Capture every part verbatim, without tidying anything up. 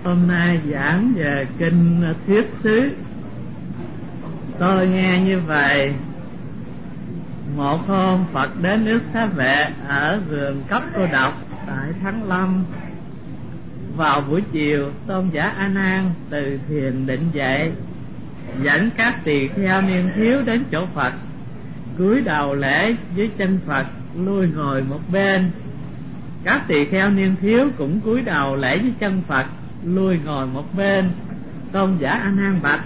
Hôm nay giảng về kinh Thiết Xứ. Tôi nghe như vậy: một hôm Phật đến nước Xá Vệ ở vườn Cốc Cô Độc tại Thắng Lâm. Vào buổi chiều, tôn giả A Nan từ thiền định dậy, dẫn các tỳ kheo niên thiếu đến chỗ Phật, cúi đầu lễ dưới chân Phật, lui ngồi một bên. Các tỳ kheo niên thiếu cũng cúi đầu lễ dưới chân Phật, lui ngồi một bên. Tôn giả A Nan bạch: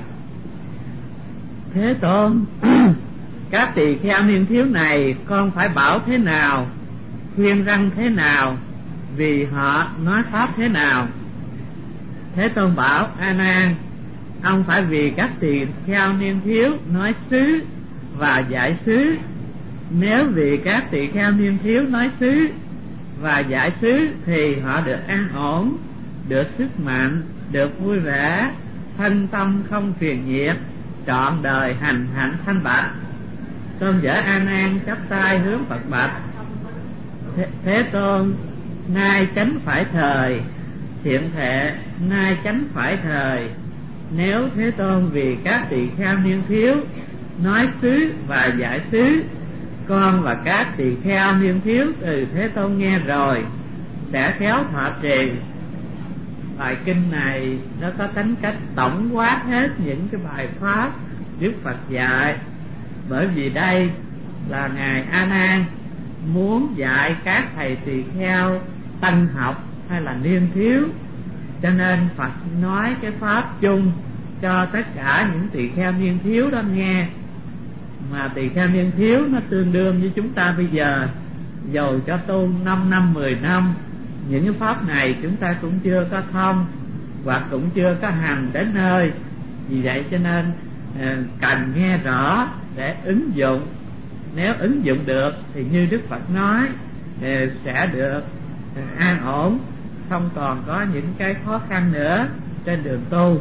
Thế Tôn, các tỳ kheo niên thiếu này con phải bảo thế nào, khuyên răn thế nào, vì họ nói pháp thế nào? Thế Tôn bảo: A Nan, ông phải vì các tỳ kheo niên thiếu nói xứ và dạy xứ. Nếu vì các tỳ kheo niên thiếu nói xứ và dạy xứ thì họ được an ổn, được sức mạnh, được vui vẻ, thân tâm không phiền nhiệt, trọn đời hành hạnh thanh bạch. Tôn giả A Nan chắp tay hướng Phật bạch: Thế, Thế Tôn, nay chánh phải thời, thiện thệ nay chánh phải thời. Nếu Thế Tôn vì các tỳ kheo niên thiếu nói xứ và dạy xứ, con và các tỳ kheo niên thiếu từ Thế Tôn nghe rồi sẽ khéo thọ trì. Bài kinh này nó có tính cách tổng quát hết những cái bài pháp Đức Phật dạy, bởi vì đây là ngài A Nan muốn dạy các thầy tỳ kheo tân học hay là niên thiếu, cho nên Phật nói cái pháp chung cho tất cả những tỳ kheo niên thiếu đó nghe. Mà tỳ kheo niên thiếu nó tương đương với chúng ta bây giờ, dầu cho tu năm năm mười năm, những cái pháp này chúng ta cũng chưa có thông hoặc cũng chưa có hành đến nơi. Vì vậy cho nên cần nghe rõ để ứng dụng. Nếu ứng dụng được thì như Đức Phật nói sẽ được an ổn, không còn có những cái khó khăn nữa trên đường tu.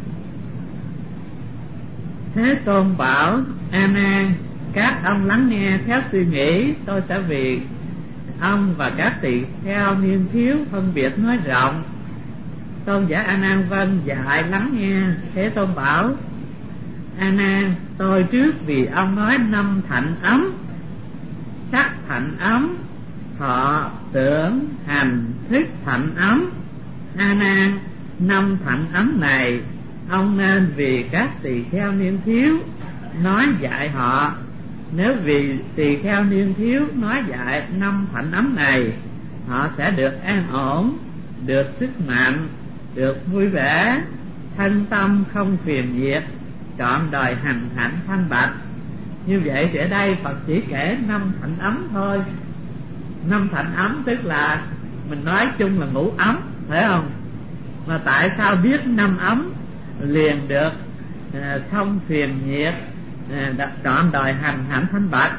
Thế Tôn bảo: A Nan, các ông lắng nghe khéo suy nghĩ, tôi sẽ vì ông và các tỳ kheo niên thiếu phân biệt nói rộng. Tôn giả A Nan vâng dạy lắng nghe. Thế Tôn bảo: A Nan, tôi trước vì ông nói năm thạnh ấm: sắc thạnh ấm, thọ tưởng hành thức thạnh ấm. A Nan, năm thạnh ấm này ông nên vì các tỳ kheo niên thiếu nói dạy họ. Nếu vì tỳ kheo niên thiếu nói dạy năm thạnh ấm này, họ sẽ được an ổn, được sức mạnh, được vui vẻ, thân tâm không phiền nhiệt, trọn đời hành hạnh thanh bạch. Như vậy thì ở đây Phật chỉ kể năm thạnh ấm thôi. Năm thạnh ấm tức là mình nói chung là ngũ ấm, phải không? Mà tại sao biết năm ấm liền được à, không phiền nhiệt, à, trọn đời hành hạnh thanh bạch?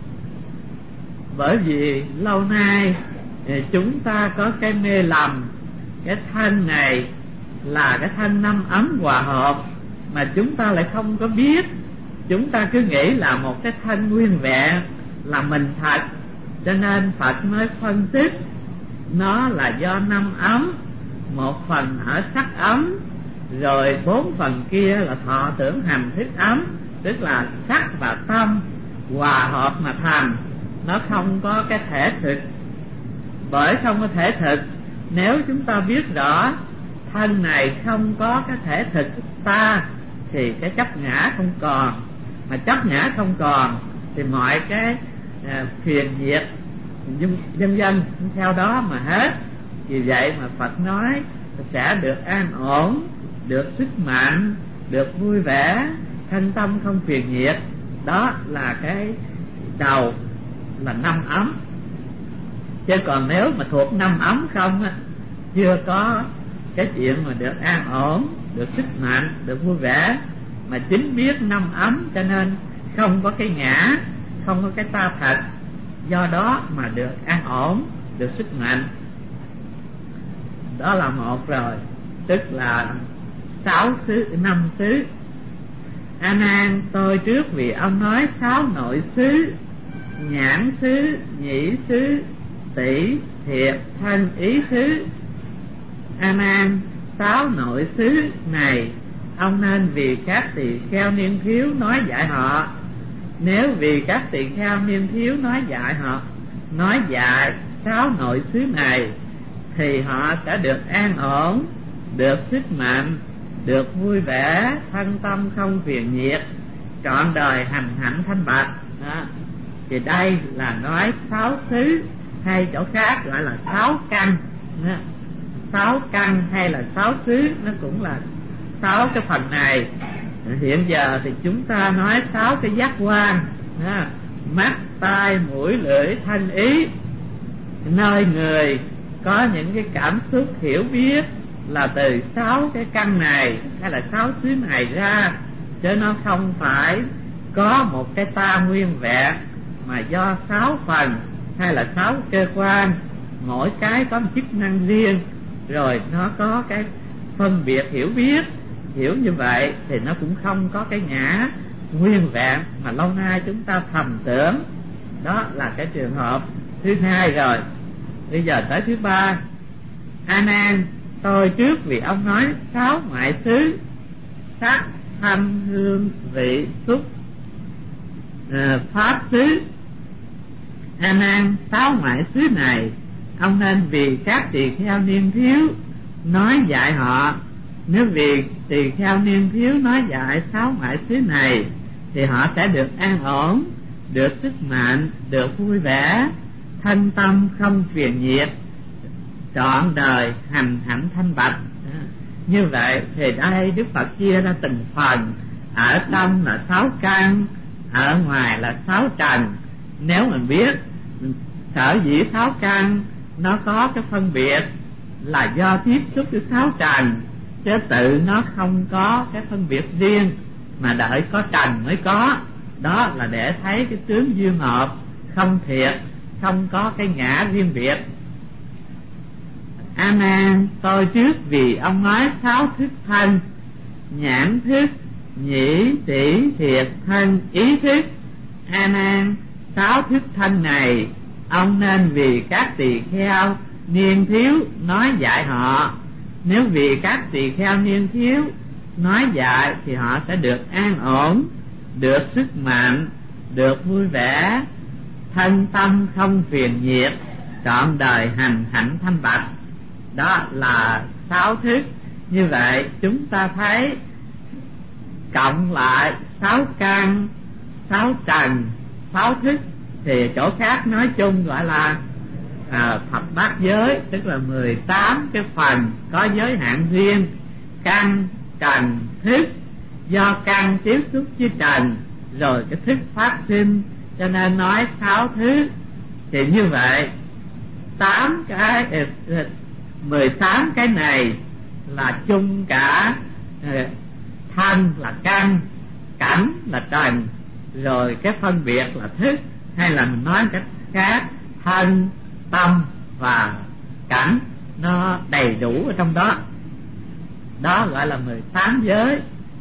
Bởi vì lâu nay à, chúng ta có cái mê lầm, cái thân này là cái thân năm ấm hòa hợp, mà chúng ta lại không có biết. Chúng ta cứ nghĩ là một cái thân nguyên vẹn là mình thật, cho nên Phật mới phân tích nó là do năm ấm, một phần ở sắc ấm, rồi bốn phần kia là thọ tưởng hành thức ấm, tức là sắc và tâm hòa hợp mà thành. Nó không có cái thể thực. Bởi không có thể thực, nếu chúng ta biết rõ thân này không có cái thể thực ta thì cái chấp ngã không còn. Mà chấp ngã không còn thì mọi cái à, phiền nhiệt dân dân theo đó mà hết. Vì vậy mà Phật nói sẽ được an ổn, được sức mạnh, được vui vẻ, thân tâm không phiền nhiệt. Đó là cái đầu là năm ấm. Chứ còn nếu mà thuộc năm ấm không á, chưa có cái chuyện mà được an ổn, được sức mạnh, được vui vẻ, mà chính biết năm ấm cho nên không có cái ngã, không có cái ta thật, do đó mà được an ổn, được sức mạnh. Đó là một rồi, tức là sáu xứ, năm xứ. A Nan, tôi trước vì ông nói sáu nội xứ: nhãn xứ, nhĩ xứ, tỷ, thiệt, thân, ý xứ. A Nan, sáu nội xứ này, ông nên vì các tỳ kheo niên thiếu nói dạy họ. Nếu vì các tỳ kheo niên thiếu nói dạy họ, nói dạy sáu nội xứ này, thì họ sẽ được an ổn, được sức mạnh, được vui vẻ, thân tâm không phiền nhiệt, trọn đời hành hạnh thanh bạch. Đó. Thì đây là nói sáu xứ, hay chỗ khác gọi là sáu căn. Đó. Sáu căn hay là sáu xứ, nó cũng là sáu cái phần này. Hiện giờ thì chúng ta nói sáu cái giác quan: mắt, tai, mũi, lưỡi, thân, ý. Nơi người có những cái cảm xúc hiểu biết là từ sáu cái căn này hay là sáu xứ này ra, chứ nó không phải có một cái ta nguyên vẹn, mà do sáu phần hay là sáu cơ quan, mỗi cái có một chức năng riêng, rồi nó có cái phân biệt hiểu biết. Hiểu như vậy thì nó cũng không có cái ngã nguyên vẹn mà lâu nay chúng ta thầm tưởng. Đó là cái trường hợp thứ hai rồi. Bây giờ tới thứ ba. A Nan, tôi trước vì ông nói sáu ngoại xứ: sắc, thanh, hương, vị, xúc, à, pháp xứ. A Nan, sáu ngoại xứ này ông nên vì các tỳ kheo niên thiếu nói dạy họ. Nếu vì tỳ kheo niên thiếu nói dạy sáu ngoại xứ này, thì họ sẽ được an ổn, được sức mạnh, được vui vẻ, thân tâm không phiền nhiệt, trọn đời hành hạnh thanh bạch. Như vậy thì đây Đức Phật chia ra từng phần. Ở trong là sáu căn, ở ngoài là sáu trần. Nếu mình biết sở dĩ sáu căn nó có cái phân biệt là do tiếp xúc với sáu trần, chứ tự nó không có cái phân biệt riêng, mà đợi có trần mới có. Đó là để thấy cái tướng duyên hợp không thiệt, không có cái ngã riêng biệt. A Nan, tôi trước vì ông nói sáu thức thân: nhãn thức, nhĩ, tỷ, thiệt, thân, ý thức. A Nan, sáu thức thân này ông nên vì các tỳ kheo niên thiếu nói dạy họ. Nếu vì các tỳ kheo niên thiếu nói dạy, thì họ sẽ được an ổn, được sức mạnh, được vui vẻ, thân tâm không phiền nhiệt, trọn đời hành hạnh thanh bạch. Đó là sáu thức. Như vậy chúng ta thấy cộng lại sáu căn, sáu trần, sáu thức, thì chỗ khác nói chung gọi là à, thập bát giới, tức là mười tám cái phần có giới hạn riêng. Căn, trần, thức, do căn tiếp xúc với trần, rồi cái thức phát sinh, cho nên nói sáu thứ. Thì như vậy tám cái mười tám cái này là chung cả. Thân là căn, cảnh là trần, rồi cái phân biệt là thức, hay là mình nói cách khác, thân, tâm và cảnh nó đầy đủ ở trong đó. Đó gọi là mười tám giới.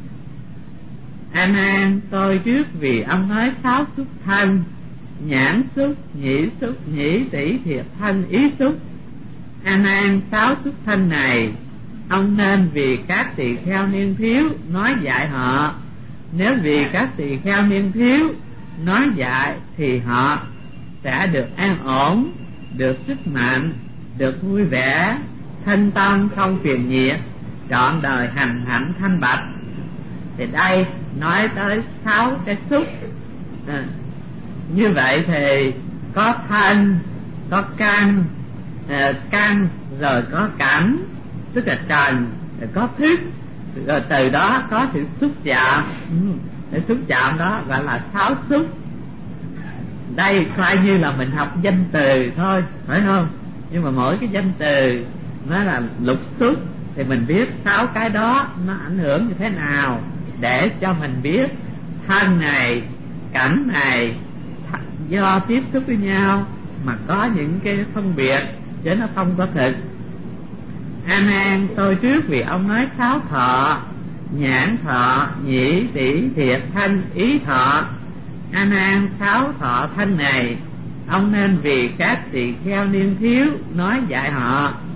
A Nan, tôi trước vì ông nói sáu xúc thân: nhãn xúc, nhĩ xúc, nhĩ, tỷ, thiệt, thân, ý xúc. A Nan, sáu xúc thân này ông nên vì các tỳ kheo niên thiếu nói dạy họ. Nếu vì các tỳ kheo niên thiếu nói dạy, thì họ sẽ được an ổn, được sức mạnh, được vui vẻ, thân tâm không phiền nhiệt, trọn đời hành hạnh thanh bạch. Thì đây nói tới sáu cái xúc. À, như vậy thì có thân, có căn, à, căn rồi có cảnh, tức là trần, rồi có thức, rồi từ đó có sự xúc chạm. Ừ, để xúc chạm đó gọi là sáu xúc. Đây coi như là mình học danh từ thôi, phải không? Nhưng mà mỗi cái danh từ nó là lục xúc, thì mình biết sáu cái đó nó ảnh hưởng như thế nào, để cho mình biết thân này, cảnh này do tiếp xúc với nhau mà có những cái phân biệt, chứ nó không có thực. A Nan, tôi trước vì ông nói sáu thọ: nhãn thọ, nhĩ, tỷ, thiệt, thân, ý thọ. A Nan, sáu thọ thân này ông nên vì các tỳ kheo niên thiếu nói dạy họ.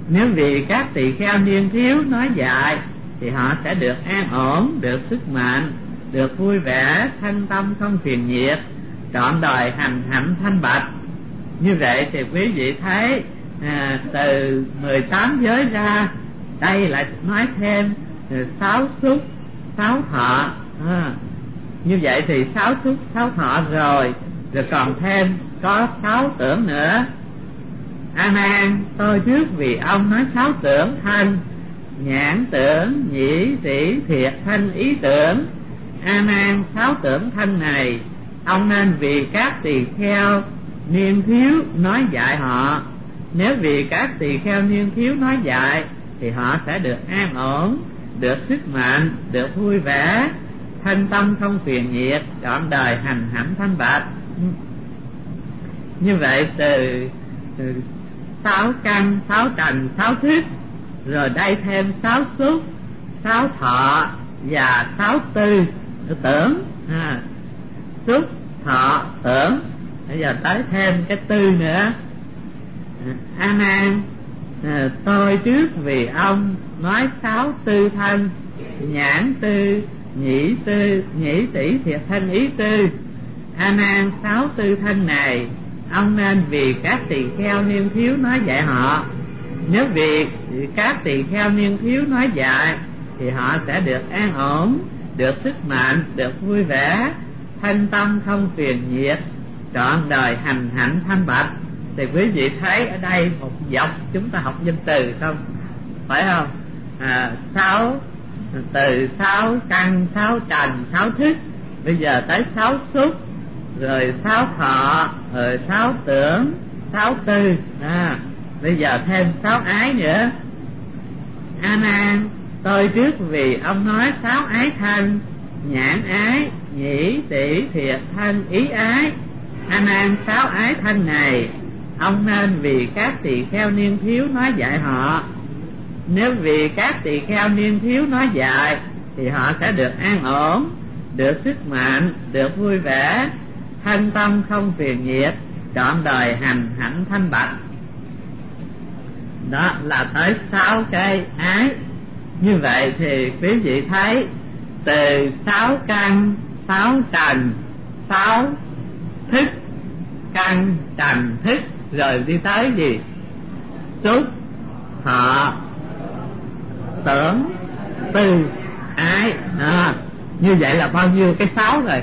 Nếu vì các tỳ kheo niên thiếu nói dạy thì họ sẽ được an ổn, được sức mạnh, được vui vẻ, thanh tâm không phiền nhiệt, trọn đời hành hạnh thanh bạch. Như vậy thì quý vị thấy à, từ mười tám giới ra, đây lại nói thêm sáu xúc, sáu thọ. à, Như vậy thì sáu xúc, sáu thọ rồi, rồi còn thêm có sáu tưởng nữa. A Nan, tôi trước vì ông nói sáu tưởng thân: nhãn tưởng, nhĩ tỷ thiệt thân ý tưởng. A Nan, sáu tưởng thân này ông nên vì các tỳ kheo niên thiếu nói dạy họ. Nếu vì các tỳ kheo niên thiếu nói dạy thì họ sẽ được an ổn, được sức mạnh, được vui vẻ, thanh tâm không phiền nhiệt, trọn đời hành hạnh thanh bạch. Như vậy từ, từ sáu căn, sáu trần, sáu thức, rồi đây thêm sáu xúc, sáu thọ và sáu tư tưởng. à, Xúc, thọ, tưởng, bây giờ tới thêm cái tư nữa. A Nan, à, tôi trước vì ông nói sáu tư thân: nhãn tư, nhĩ tư, nhĩ tỷ thiệt thân ý tư. A Nan, sáu tư thân này ông nên vì các tỳ kheo niên thiếu nói dạy họ. Nếu vì các tỳ kheo niên thiếu nói dạy thì họ sẽ được an ổn, được sức mạnh, được vui vẻ, thanh tâm không phiền nhiệt, trọn đời hành hạnh thanh bạch. Thì quý vị thấy ở đây một dọc chúng ta học danh từ không? Phải không? À, sáu từ, sáu căn, sáu trần, sáu thức. Bây giờ tới sáu xúc, rồi sáu thọ, rồi sáu tưởng, sáu tư. à, Bây giờ thêm sáu ái nữa. A Nan, tôi trước vì ông nói sáu ái thân: nhãn ái, nhĩ tỷ thiệt thân ý ái. A Nan, sáu ái thân này ông nên vì các tỳ kheo niên thiếu nói dạy họ. Nếu vì các tỳ kheo niên thiếu nói dạy thì họ sẽ được an ổn, được sức mạnh, được vui vẻ, thanh tâm không phiền nhiệt, trọn đời hành hạnh thanh bạch. Đó là tới sáu cái ái. Như vậy thì quý vị thấy từ sáu căn, sáu trần, sáu thức, căn, trần, thức, rồi đi tới gì? Xúc, thọ, tưởng, tư, ái. à, Như vậy là bao nhiêu cái sáu rồi?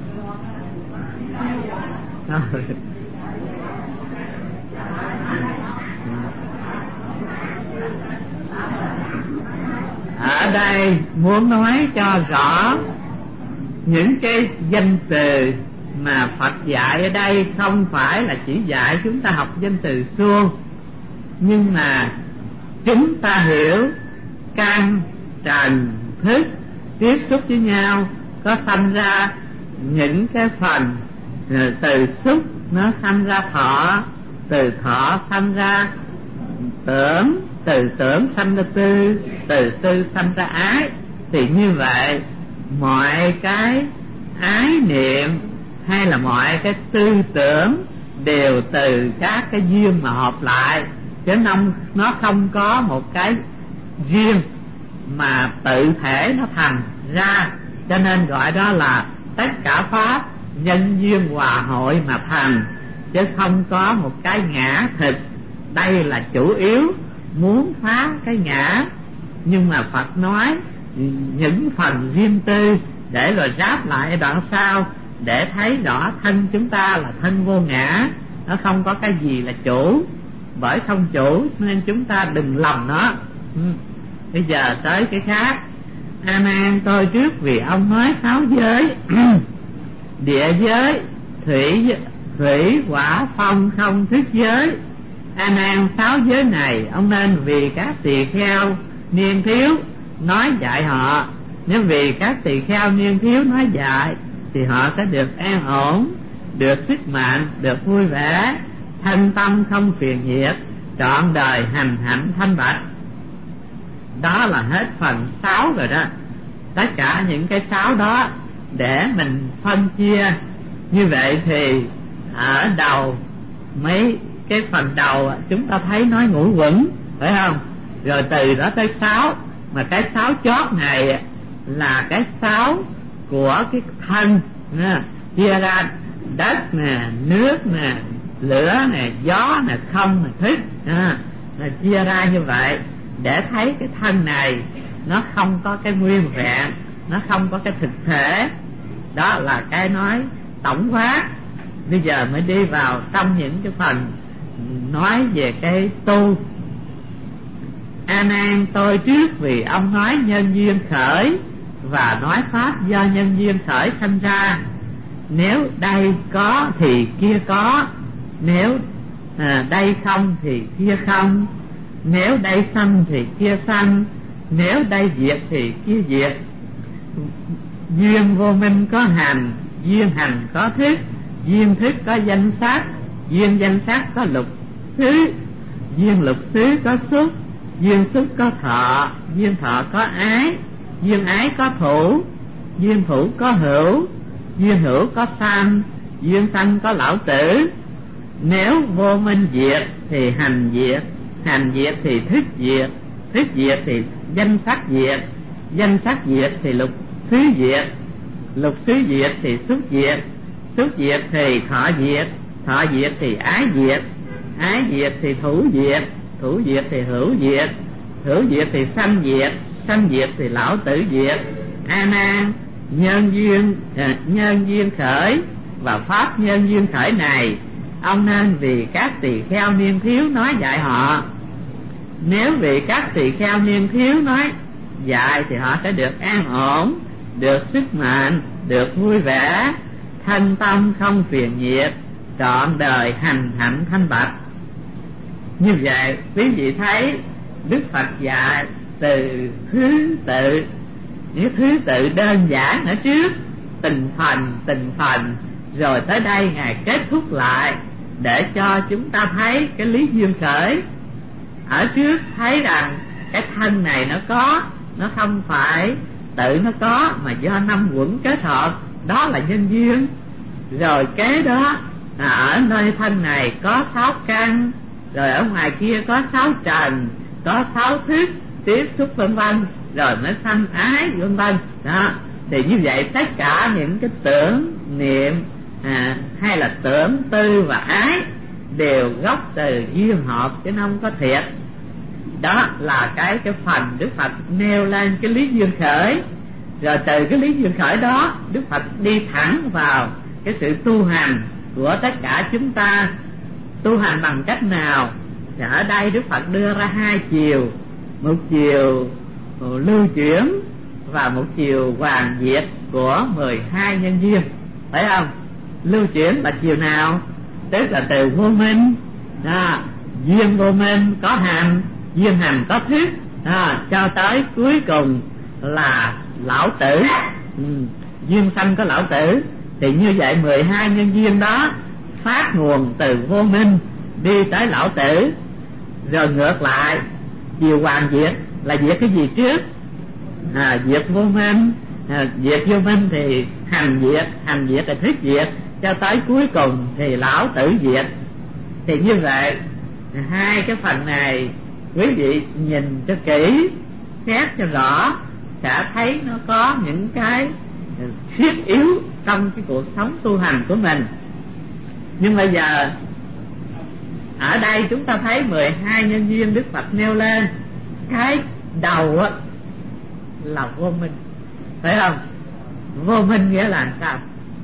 Ở đây muốn nói cho rõ những cái danh từ mà Phật dạy ở đây không phải là chỉ dạy chúng ta học danh từ suông, nhưng mà chúng ta hiểu căn, trần, thức tiếp xúc với nhau có sanh ra những cái phần. Từ xúc nó sanh ra thọ, từ thọ sanh ra tưởng, từ tưởng sanh ra tư, từ tư sanh ra ái. Thì như vậy mọi cái ái niệm hay là mọi cái tư tưởng đều từ các cái duyên mà hợp lại, chứ không, nó không có một cái riêng mà tự thể nó thành ra. Cho nên gọi đó là tất cả pháp nhân duyên hòa hội mà thành, chứ không có một cái ngã thực. Đây là chủ yếu muốn phá cái ngã, nhưng mà Phật nói những phần riêng tư để rồi ráp lại ở đoạn sau, để thấy rõ thân chúng ta là thân vô ngã, nó không có cái gì là chủ. Bởi không chủ nên chúng ta đừng lầm nó. ừ. Bây giờ tới cái khác. A Nan, tôi trước vì ông nói sáu giới địa giới, thủy thủy hỏa phong không thức giới. A Nan, sáu giới này ông nên vì các tỳ kheo niên thiếu nói dạy họ. Nếu vì các tỳ kheo niên thiếu nói dạy thì họ sẽ được an ổn, được sức mạnh, được vui vẻ, thanh tâm không phiền nhiệt, trọn đời hành hạnh thanh bạch. Đó là hết phần sáu rồi đó. Tất cả những cái sáu đó để mình phân chia. Như vậy thì ở đầu mấy cái phần đầu chúng ta thấy nói ngũ uẩn, phải không? Rồi từ đó tới sáu, mà cái sáu chót này là cái sáu của cái thân nha, chia ra đất nè, nước nè, lửa nè, gió nè, không nè, thức à, là chia ra như vậy để thấy cái thân này nó không có cái nguyên vẹn, nó không có cái thực thể. Đó là cái nói tổng quát. Bây giờ mới đi vào trong những cái phần nói về cái tu. A Nan, tôi trước vì ông nói nhân duyên khởi và nói pháp do nhân duyên khởi sanh ra. Nếu đây có thì kia có, nếu à, đây không thì kia không, nếu đây sanh thì kia sanh, nếu đây diệt thì kia diệt. Duyên vô minh có hành, duyên hành có thức, duyên thức có danh sắc, duyên danh sắc có lục xứ, duyên lục xứ có xúc, duyên xúc có thọ, duyên thọ có ái, duyên ái có thủ, duyên thủ có hữu, duyên hữu có sanh, duyên sanh có lão tử. Nếu vô minh diệt thì hành diệt, hành diệt thì thức diệt, thức diệt thì danh sắc diệt, danh sắc diệt thì lục xứ diệt, lục xứ diệt thì xúc diệt, xúc diệt thì thọ diệt, thọ diệt thì ái diệt, ái diệt thì thủ diệt, thủ diệt thì hữu diệt, hữu diệt thì sanh diệt, sanh diệt thì lão tử diệt. A Nan, nhân duyên à, nhân duyên khởi và pháp nhân duyên khởi này ông nên vì các tỳ kheo niên thiếu nói dạy họ. Nếu vì các tỳ kheo niên thiếu nói dạy thì họ sẽ được an ổn, được sức mạnh, được vui vẻ, thanh tâm không phiền nhiệt, trọn đời hành hạnh thanh bạch. Như vậy quý vị thấy Đức Phật dạy từ thứ tự, những thứ tự đơn giản ở trước, từng phần từng phần, rồi tới đây Ngài kết thúc lại để cho chúng ta thấy cái lý duyên khởi. Ở trước thấy rằng cái thân này nó có, nó không phải tự nó có mà do năm quẩn kết hợp, đó là nhân duyên. Rồi kế đó à, ở nơi thân này có sáu căn, rồi ở ngoài kia có sáu trần, có sáu thức tiếp xúc vân vân, rồi mới sanh ái vân vân. Đó thì như vậy tất cả những cái tưởng niệm à, hay là tưởng tư và ái đều gốc từ duyên hợp chứ không có thiệt. Đó là cái cái phần Đức Phật nêu lên cái lý duyên khởi. Rồi từ cái lý duyên khởi đó Đức Phật đi thẳng vào cái sự tu hành của tất cả chúng ta. Tu hành bằng cách nào? Thì ở đây Đức Phật đưa ra hai chiều, một chiều lưu chuyển và một chiều hoàn diệt của mười hai nhân duyên, phải không? Lưu chuyển là chiều nào? Tức là từ vô minh à, duyên vô minh có hành, duyên hành có thức à, cho tới cuối cùng là lão tử, ừ, duyên sanh có lão tử. Thì như vậy mười hai nhân duyên đó phát nguồn từ vô minh đi tới lão tử. Rồi ngược lại chiều hoàn diệt là diệt cái gì trước? À, diệt vô minh à, diệt vô minh thì hành diệt, hành diệt là thức diệt, cho tới cuối cùng thì lão tử diệt. Thì như vậy hai cái phần này quý vị nhìn cho kỹ, xét cho rõ, sẽ thấy nó có những cái thiết yếu trong cái cuộc sống tu hành của mình. Nhưng bây giờ ở đây chúng ta thấy mười hai nhân duyên Đức Phật nêu lên, cái đầu á là vô minh, phải không? Vô minh nghĩa là sao?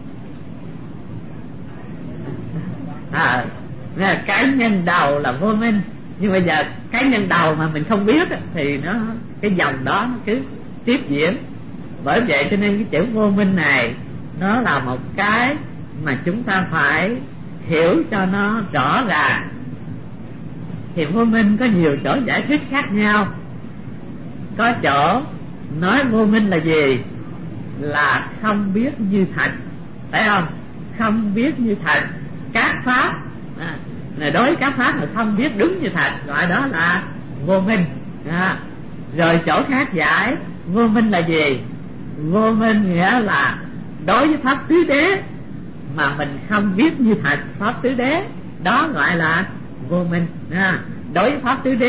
À, cái nhân đầu là vô minh. Nhưng bây giờ cái nhân đầu mà mình không biết thì nó, cái dòng đó nó cứ tiếp diễn. Bởi vậy cho nên cái chữ vô minh này nó là một cái mà chúng ta phải hiểu cho nó rõ ràng. Thì vô minh có nhiều chỗ giải thích khác nhau. Có chỗ nói vô minh là gì? Là không biết như thật, phải không? Không biết như thật các pháp à, đối với các pháp mà không biết đúng như thật, gọi đó là vô minh à. Rồi chỗ khác giải vô minh là gì? Vô minh nghĩa là đối với pháp tứ đế mà mình không biết như thật pháp tứ đế, đó gọi là vô minh à. Đối với pháp tứ đế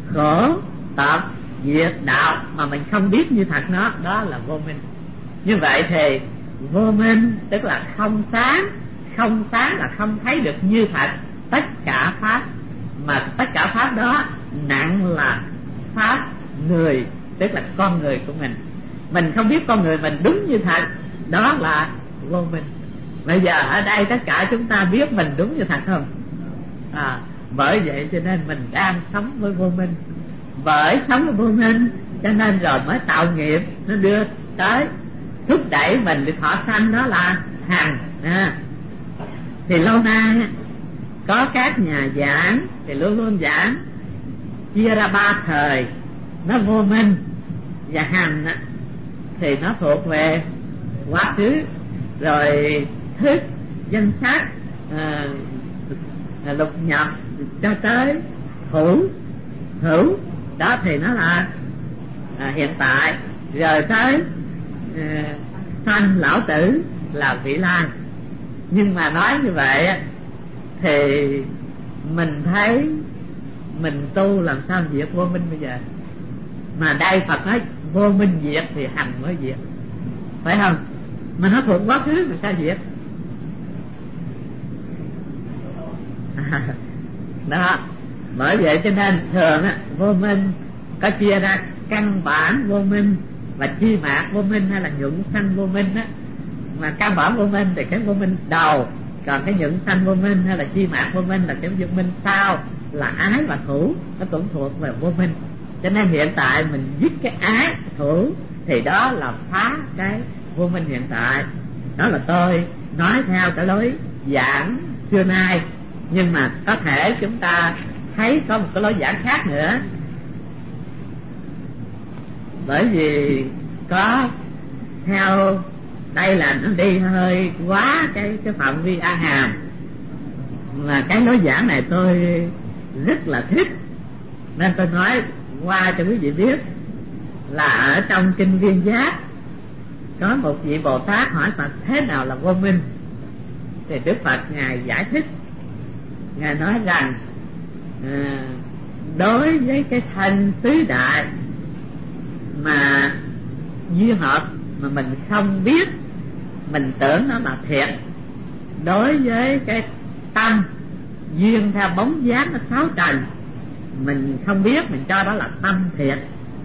khổ tập diệt đạo mà mình không biết như thật nó, đó là vô minh. Như vậy thì vô minh tức là không sáng. Không sáng là không thấy được như thật tất cả pháp, mà tất cả pháp đó nặng là pháp người, tức là con người của mình. Mình không biết con người mình đúng như thật, đó là vô minh. Bây giờ ở đây tất cả chúng ta biết mình đúng như thật không? À, bởi vậy cho nên mình đang sống với vô minh. Bởi sống với vô minh cho nên rồi mới tạo nghiệp, nó đưa tới thúc đẩy mình đi thọ sanh, đó là hành. À, thì lâu nay có các nhà giảng thì luôn luôn giảng chia ra ba thời. Nó vô minh và hành thì nó thuộc về quá khứ, rồi thức danh sắc, à, lục nhập cho tới hữu hữu đó thì nó là à, hiện tại, rồi tới à, sanh lão tử là vị lai. Nhưng mà nói như vậy thì mình thấy mình tu làm sao diệt vô minh bây giờ? Mà đây Phật nói vô minh diệt thì hành mới diệt, phải không? Mà nó thuộc quá khứ mà sao diệt? À, đó, bởi vậy cho nên thường á, vô minh có chia ra căn bản vô minh và chi mạc vô minh hay là nhuận sanh vô minh á. Mà căn bản vô minh thì cái vô minh đầu, còn cái nhuận sanh vô minh hay là chi mạc vô minh là cái vô minh sau, là ái và thủ, nó cũng thuộc về vô minh. Cho nên hiện tại mình dứt cái ái thủ thì đó là phá cái vô minh hiện tại. Đó là tôi nói theo cái lối giảng xưa nay, nhưng mà có thể chúng ta thấy có một cái lối giảng khác nữa. Bởi vì có theo đây là nó đi hơi quá cái cái phạm vi A Hàm, mà cái lối giảng này tôi rất là thích, nên tôi nói qua cho quý vị biết là ở trong kinh Viên Giác có một vị Bồ Tát hỏi Phật thế nào là vô minh, thì Đức Phật ngài giải thích. Ngài nói rằng à, đối với cái thân tứ đại mà duyên hợp mà mình không biết, mình tưởng nó là thiệt. Đối với cái tâm duyên theo bóng dáng nó sáu trần, mình không biết, mình cho đó là tâm thiệt.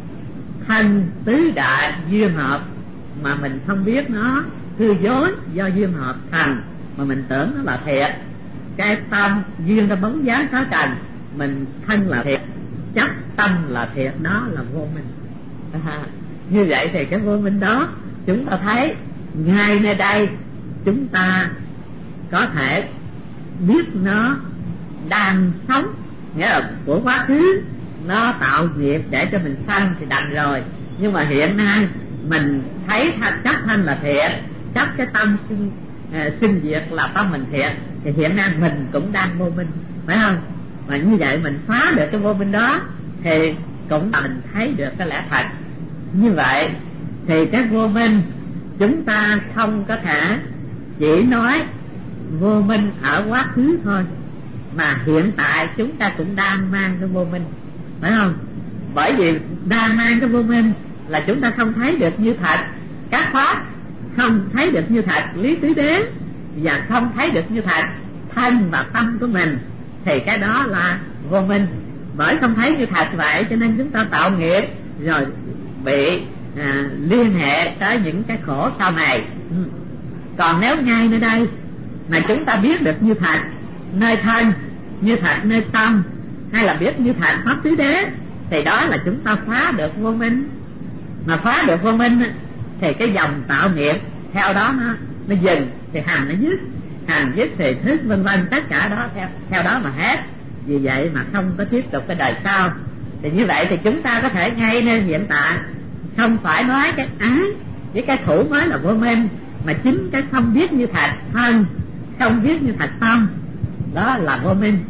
Thân tứ đại duyên hợp mà mình không biết nó hư dối do duyên hợp thành, mà mình tưởng nó là thiệt. Cái tâm duyên theo bóng dáng sáu trần, mình thân là thiệt, chấp tâm là thiệt, đó là vô minh. À, như vậy thì cái vô minh đó chúng ta thấy ngay nơi đây, chúng ta có thể biết nó đang sống, nghĩa là của quá khứ nó tạo nghiệp để cho mình sanh thì đành rồi. Nhưng mà hiện nay mình thấy chấp thân là thiệt, chấp cái tâm sinh, à, sinh diệt là tâm mình thiệt, thì hiện nay mình cũng đang vô minh, phải không? Mà như vậy mình phá được cái vô minh đó thì cũng là mình thấy được cái lẽ thật. Như vậy thì cái vô minh chúng ta không có thể chỉ nói vô minh ở quá khứ thôi, mà hiện tại chúng ta cũng đang mang cái vô minh, phải không? Bởi vì đang mang cái vô minh là chúng ta không thấy được như thật các pháp, không thấy được như thật lý tứ đế, và không thấy được như thật thân và tâm của mình, thì cái đó là vô minh. Bởi không thấy như thật vậy cho nên chúng ta tạo nghiệp, rồi bị à, liên hệ tới những cái khổ sau này. Còn nếu ngay nơi đây mà chúng ta biết được như thật nơi thân, như thật nơi tâm, hay là biết như thật pháp tứ đế, thì đó là chúng ta phá được vô minh. Mà phá được vô minh thì cái dòng tạo nghiệp theo đó nó, nó dừng, thì hành nó dứt, hành dứt thì thức vân vân, tất cả đó theo, theo đó mà hết. Vì vậy mà không có tiếp tục cái đời sau. Thì như vậy thì chúng ta có thể ngay nơi hiện tại không phải nói cái ái với cái thủ mới là vô minh, mà chính cái không biết như thật thân, không biết như thật tâm, đó là vô minh.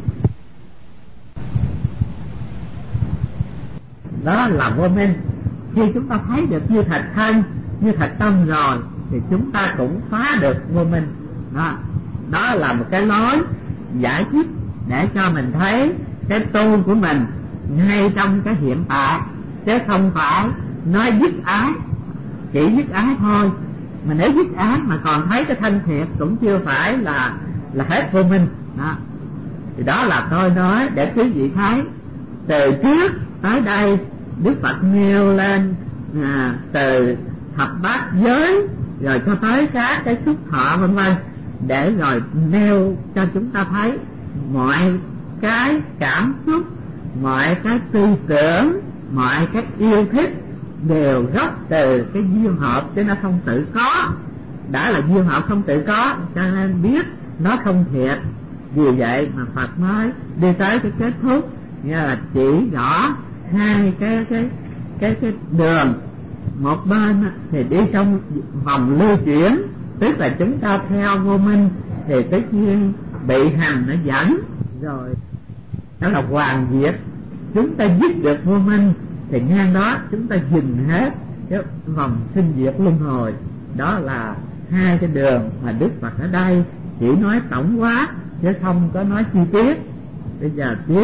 Đó là vô minh. Khi chúng ta thấy được như thật thân, như thật tâm rồi thì chúng ta cũng phá được vô minh. Đó, đó là một cái lối giải thích để cho mình thấy cái tu của mình ngay trong cái hiện tại, chứ không phải nói dứt ái, chỉ dứt ái thôi. Mà nếu dứt ái mà còn thấy cái thân thiệt cũng chưa phải là là hết vô minh đó. Thì đó là tôi nói để quý vị thấy từ trước tới đây Đức Phật nêu lên à, từ thập bát giới rồi cho tới các cái xúc thọ vân vân, để rồi nêu cho chúng ta thấy mọi cái cảm xúc, mọi cái tư tưởng, mọi cái yêu thích đều gốc từ cái duyên hợp, chứ nó không tự có. Đã là duyên hợp không tự có, cho nên biết nó không thiệt. Vì vậy mà Phật mới đi tới cái kết thúc, nghĩa là chỉ rõ hai cái cái cái cái đường. Một bên thì đi trong vòng lưu chuyển, tức là chúng ta theo vô minh thì tất nhiên bị hành nó dẫn rồi, đó là hoàn diệt. Chúng ta dứt được vô minh thì ngang đó chúng ta dừng hết cái vòng sinh diệt luân hồi. Đó là hai cái đường mà Đức Phật ở đây chỉ nói tổng quát chứ không có nói chi tiết. Bây giờ tiếp: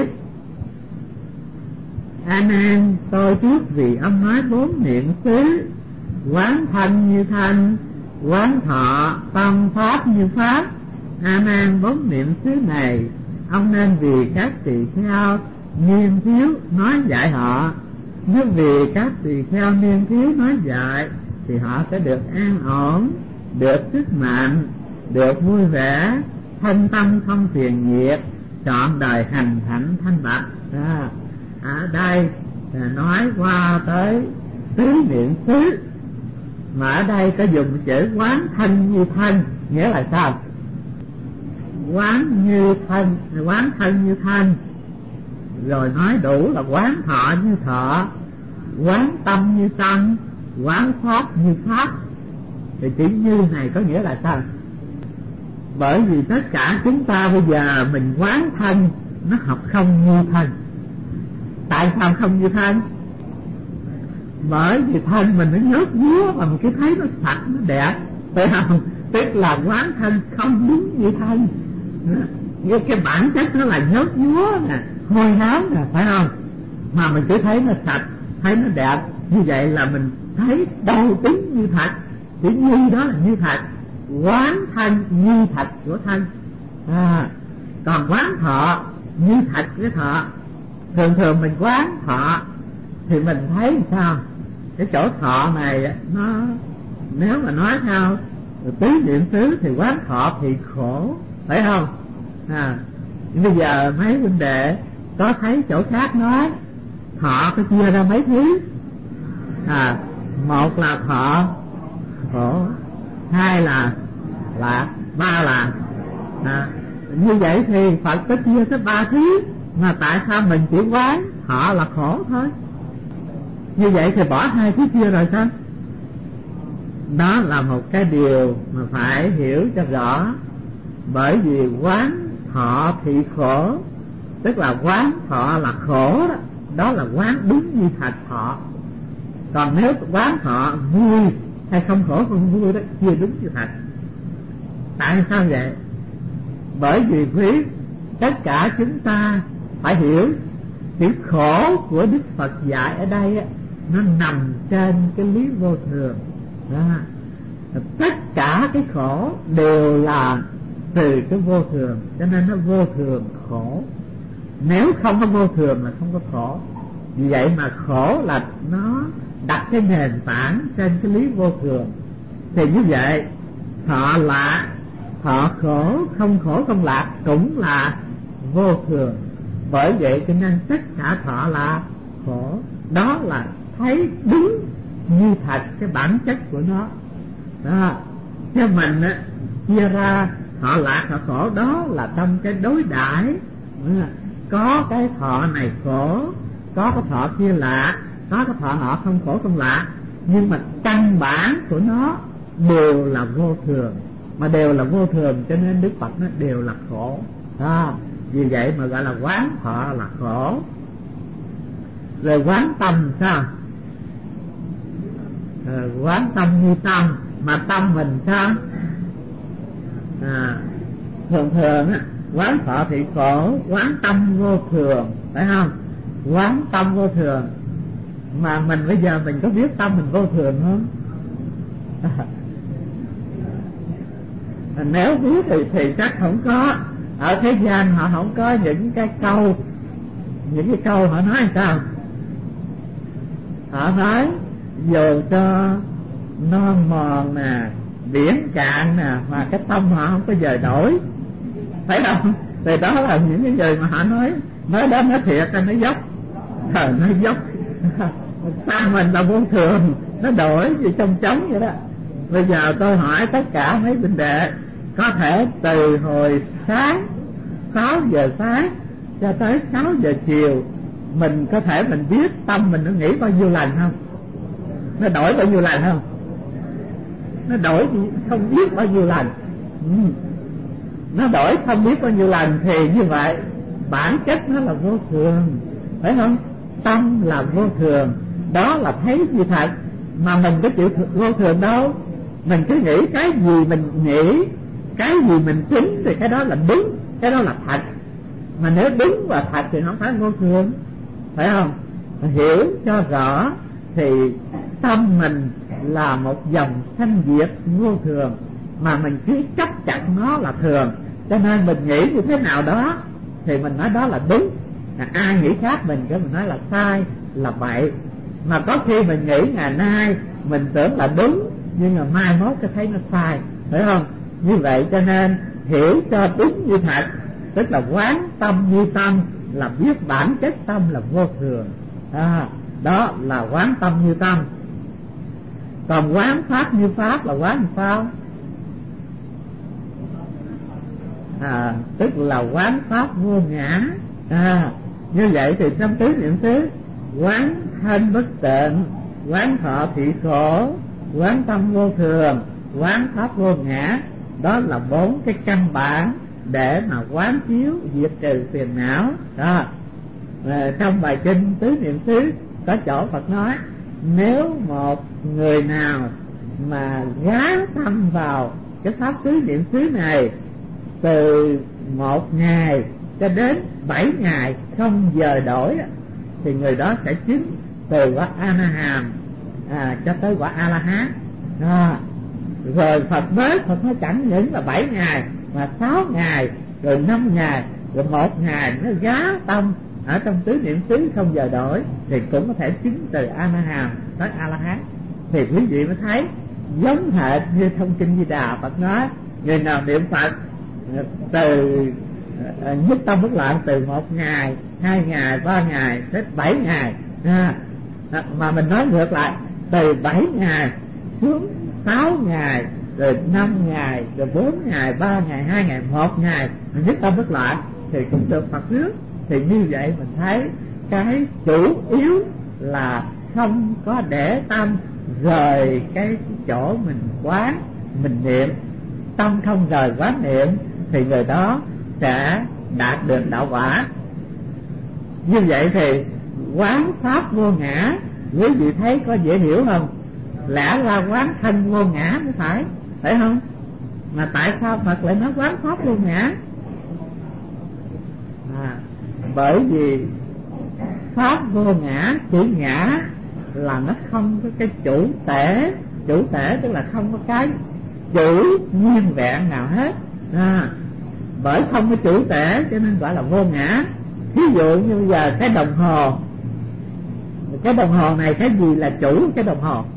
A Nan, tôi trước vì ông nói bốn niệm xứ, quán thân như thân, quán thọ tâm pháp như pháp. A Nan, bốn niệm xứ này ông nên vì các tỳ kheo niên thiếu nói dạy họ. Nếu vì các tỳ kheo niên thiếu nói dạy thì họ sẽ được an ổn, được sức mạnh, được vui vẻ, thân tâm không phiền nhiệt, trọn đời hành hạnh thanh bạch. À, ở đây nói qua tới tứ niệm xứ, mà ở đây có dùng chữ quán thân như thân, nghĩa là sao? Quán như thân, quán thân như thân, rồi nói đủ là quán thọ như thọ, quán tâm như tâm, quán pháp như pháp. Thì chữ như này có nghĩa là sao? Bởi vì tất cả chúng ta bây giờ mình quán thân nó học không như thân. Tại sao không như thân? Bởi vì thân mình nó nhớt nhúa mà mình cứ thấy nó sạch, nó đẹp, phải không? Tức là quán thân không đúng như thân. Như cái bản chất nó là nhớt nhúa nè, hôi hám nè, phải không? Mà mình cứ thấy nó sạch, thấy nó đẹp, như vậy là mình thấy đâu đúng như thật. Chỉ như đó là như thật. Quán thân như thật của thân. À, còn quán thọ như thật cái thọ. Thường thường mình quán thọ thì mình thấy sao? Cái chỗ thọ này nó, nếu mà nói theo tứ niệm xứ thì quán thọ thì khổ, phải không? À, bây giờ mấy huynh đệ có thấy chỗ khác nói thọ có chia ra mấy thứ? À, một là thọ khổ, hai là lạc, ba là à, như vậy thì Phật có chia tới ba thứ, mà tại sao mình chỉ quán thọ là khổ thôi? Như vậy thì bỏ hai thứ kia rồi sao? Đó là một cái điều mà phải hiểu cho rõ. Bởi vì quán thọ thị khổ, tức là quán thọ là khổ đó, đó là quán đúng như thật thọ. Còn nếu quán thọ vui hay không khổ không vui đó, chưa đúng như thật. Tại sao vậy? Bởi vì quý tất cả chúng ta phải hiểu chữ khổ của Đức Phật dạy ở đây á, nó nằm trên cái lý vô thường đó. Tất cả cái khổ đều là từ cái vô thường, cho nên nó vô thường khổ. Nếu không có vô thường là không có khổ. Vì vậy mà khổ là nó đặt cái nền tảng trên cái lý vô thường. Thì như vậy thọ lạc, thọ khổ, không khổ không lạc cũng là vô thường. Bởi vậy cho nên tất cả thọ là khổ. Đó là thấy đúng như thật cái bản chất của nó đó. Chứ mình á, chia ra thọ lạc thọ khổ, đó là trong cái đối đãi. Có cái thọ này khổ, có cái thọ kia lạc, có cái thọ nọ không khổ không lạc, nhưng mà căn bản của nó đều là vô thường. Mà đều là vô thường cho nên Đức Phật nó đều là khổ đó. Vì vậy mà gọi là quán thọ là khổ. Rồi quán tâm sao? À, quán tâm như tâm, mà tâm mình sao? À, thường thường á, quán thọ thị khổ, quán tâm vô thường, phải không? quán tâm vô thường. Mà mình bây giờ mình có biết tâm mình vô thường không? Nếu biết thì, thì chắc không có. Ở thế gian họ không có những cái câu, những cái câu họ nói sao? Họ nói dù cho non mòn nè, biển cạn nè, mà cái tâm họ không có dời đổi, phải không? Thì đó là những cái người mà họ nói, nói đó nó thiệt hay nó dốc? Ờ, nó dốc. Tâm mình là vô thường, nó đổi như trong trống vậy đó. Bây giờ tôi hỏi tất cả mấy huynh đệ, có thể từ hồi sáng sáu giờ sáng cho tới sáu giờ chiều, mình có thể mình biết tâm mình nó nghĩ bao nhiêu lần không? Nó đổi bao nhiêu lần không? Nó đổi không biết bao nhiêu lần. Ừ. Nó đổi không biết bao nhiêu lần, thì như vậy bản chất nó là vô thường, phải không? Tâm là vô thường, đó là thấy như thật. Mà mình có chịu vô thường đâu. Mình cứ nghĩ cái gì mình nghĩ, cái gì mình tính thì cái đó là đúng, cái đó là thật. Mà nếu đúng và thật thì không phải vô thường, phải không? Hiểu cho rõ thì tâm mình là một dòng sanh diệt vô thường, mà mình cứ chấp chặt nó là thường, cho nên mình nghĩ như thế nào đó thì mình nói đó là đúng. À, ai nghĩ khác mình cái mình nói là sai, là bậy. Mà có khi mình nghĩ ngày nay mình tưởng là đúng, nhưng mà mai mốt cái thấy nó sai, phải không? Như vậy cho nên hiểu cho đúng như thật, tức là quán tâm như tâm, là biết bản chất tâm là vô thường. À, đó là quán tâm như tâm. Còn quán pháp như pháp là quán làm sao? À, tức là quán pháp vô ngã. À, như vậy thì trong tứ niệm xứ, quán thân bất tịnh, quán thọ thị khổ, quán tâm vô thường, quán pháp vô ngã, đó là bốn cái căn bản để mà quán chiếu diệt trừ phiền não. Đó. À, trong bài kinh tứ niệm xứ có chỗ Phật nói, nếu một người nào mà gá tâm vào cái pháp tứ niệm xứ này từ một ngày cho đến bảy ngày không giờ đổi, thì người đó sẽ chứng từ quả A Na Hàm à, cho tới quả A La Hán. À, rồi Phật mới Phật nói chẳng những là bảy ngày mà sáu ngày, rồi năm ngày, rồi một ngày nó gá tâm ở trong tứ niệm xứ không giờ đổi, thì cũng có thể chứng từ A Na Hàm tới A La Hán. Thì quý vị mới thấy giống hệt như trong kinh Di Đà Phật nói, người nào niệm Phật từ nhất tâm bất loạn từ một ngày, hai ngày, ba ngày đến bảy ngày, à, mà mình nói ngược lại, từ bảy ngày xuống sáu ngày, rồi năm ngày, rồi bốn ngày, ba ngày, hai ngày, một ngày nhất tâm bất loạn, thì cũng được Phật rước. Thì như vậy mình thấy cái chủ yếu là không có để tâm rời cái chỗ mình quán, mình niệm. Tâm không rời quán niệm thì người đó sẽ đạt được đạo quả. Như vậy thì quán pháp vô ngã, quý vị thấy có dễ hiểu không? Lẽ ra quán thân vô ngã mới phải, phải không? Mà tại sao Phật lại nói quán pháp vô ngã? À, bởi vì pháp vô ngã, chữ ngã là nó không có cái chủ thể. Chủ thể tức là không có cái chủ nguyên vẹn nào hết. À, bởi không có chủ thể cho nên gọi là vô ngã. Ví dụ như bây giờ cái đồng hồ, cái đồng hồ này cái gì là chủ cái đồng hồ?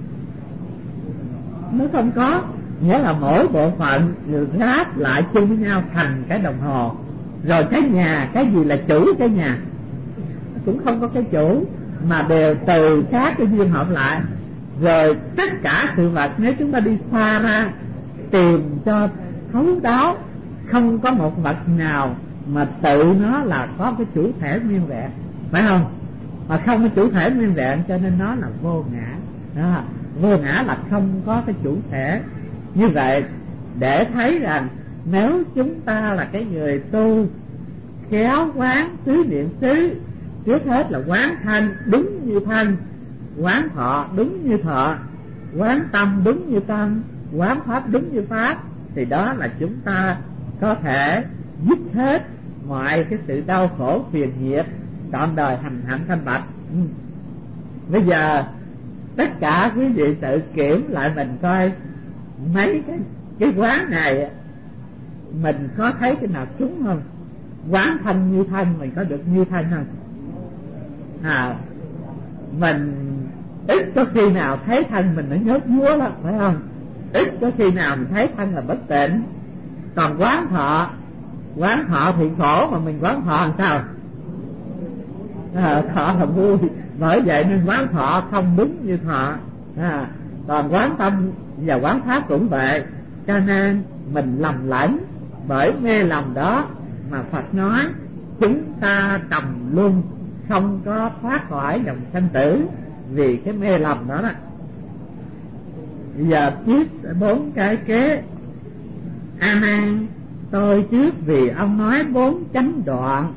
Nó không có. Nghĩa là mỗi bộ phận được ráp lại chung với nhau thành cái đồng hồ. Rồi cái nhà, cái gì là chủ cái nhà? Cũng không có cái chủ, mà đều từ các cái duyên hợp lại. Rồi tất cả sự vật, nếu chúng ta đi xa ra tìm cho thấu đáo, không có một vật nào mà tự nó là có cái chủ thể nguyên vẹn, phải không? Mà không có chủ thể nguyên vẹn cho nên nó là vô ngã. Đó, vô ngã là không có cái chủ thể. Như vậy để thấy rằng nếu chúng ta là cái người tu khéo quán tứ niệm xứ, trước hết là quán thân đúng như thân, quán thọ đúng như thọ, quán tâm đúng như tâm, quán pháp đúng như pháp, thì đó là chúng ta có thể dứt hết mọi cái sự đau khổ phiền nhiệt trọn đời hành hạnh thanh bạch. Ừ. Bây giờ tất cả quý vị tự kiểm lại mình coi mấy cái cái quán này mình có thấy cái nào trúng không? Quán thanh như thanh mình có được như thanh không? À, mình ít có khi nào thấy thanh mình nó nhốt nhúa lắm, phải không? Ít có khi nào mình thấy thanh là bất tịnh. Còn quán thọ, quán thọ thì khổ mà mình quán thọ làm sao? À, thọ là vui, bởi vậy nên quán thọ không đúng như thọ. À, còn quán tâm và quán pháp cũng vậy, cho nên mình lầm lẫn bởi mê lầm đó mà Phật nói chúng ta trầm luân không có thoát khỏi dòng sanh tử vì cái mê lầm đó đó. Bây giờ tiếp bốn cái kế. A Nan, tôi trước vì ông nói bốn chánh đoạn,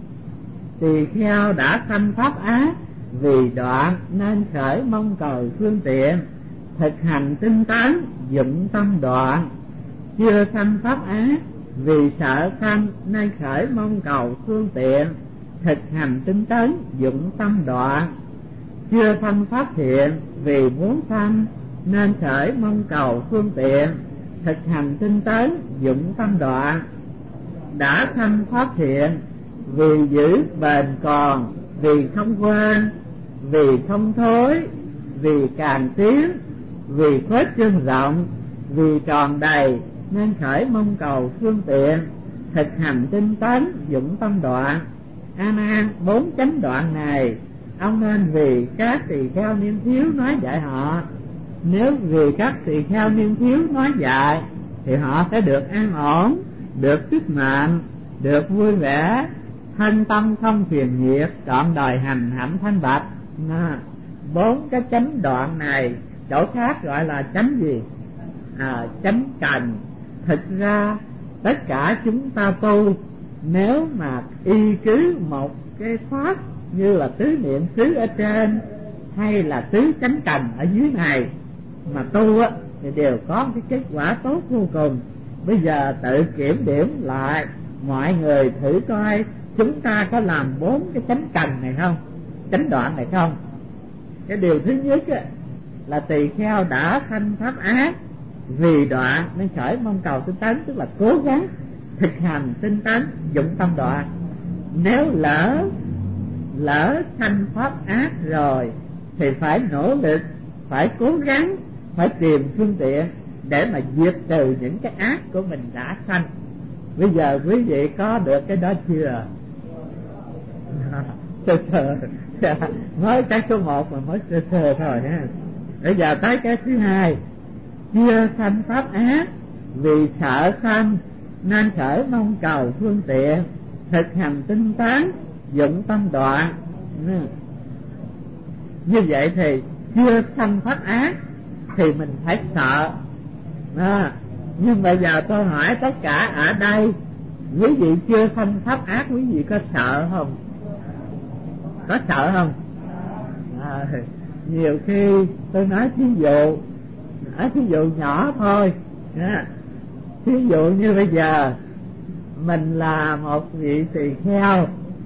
tỳ kheo đã sanh pháp ác, vì đoạn nên khởi mong cầu phương tiện, thực hành tinh tấn dụng tâm đoạn. Chưa sanh pháp ác, vì sợ sanh nên khởi mong cầu phương tiện, thực hành tinh tấn dụng tâm đoạn. Chưa sanh pháp thiện, vì muốn sanh nên khởi mong cầu phương tiện, thực hành tinh tấn dụng tâm đoạn. Đã sanh pháp thiện, vì giữ bền còn, vì không quên, vì không thối, vì càng tiến, vì khuếch trương rộng, vì tròn đầy nên khởi mong cầu phương tiện, thực hành tinh tấn dụng tâm đoạn. A Nan, bốn chánh đoạn này ông nên vì các tỳ kheo niên thiếu nói dạy họ. Nếu vì các tỳ kheo niên thiếu nói dạy thì họ sẽ được an ổn, được sức mạnh, được vui vẻ, thân tâm không phiền nhiệt, trọn đời hành hạnh thanh bạch. Bốn cái chánh đoạn này chỗ khác gọi là chánh gì? À, chánh cần. Thực ra tất cả chúng ta tu, nếu mà y cứ một cái pháp như là tứ niệm xứ ở trên hay là tứ chánh cần ở dưới này mà tu á, thì đều có cái kết quả tốt vô cùng. Bây giờ tự kiểm điểm lại, mọi người thử coi chúng ta có làm bốn cái chánh cần này không, chánh đoạn này không. Cái điều thứ nhất á, là tỳ kheo đã sanh pháp ác, vì đoạn nên khởi mong cầu tinh tấn, tức là cố gắng thực hành tinh tấn dụng tâm đoạn. Nếu lỡ lỡ sanh pháp ác rồi thì phải nỗ lực, phải cố gắng, phải tìm phương tiện để mà diệt trừ những cái ác của mình đã sanh. Bây giờ quý vị có được cái đó chưa? Sơ sơ mới cái số một mà mới sơ sơ thôi ha. Bây giờ tới cái thứ hai. Chưa sanh pháp ác, vì sợ sanh nên khởi mong cầu phương tiện, thực hành tinh tấn dụng tâm đoạn. Như vậy thì chưa sanh pháp ác thì mình phải sợ. À, nhưng bây giờ tôi hỏi tất cả ở đây, quý vị chưa sanh pháp ác, quý vị có sợ không? Có sợ không? À, nhiều khi tôi nói thí dụ, nói thí dụ nhỏ thôi. À, thí dụ như bây giờ mình là một vị tỳ kheo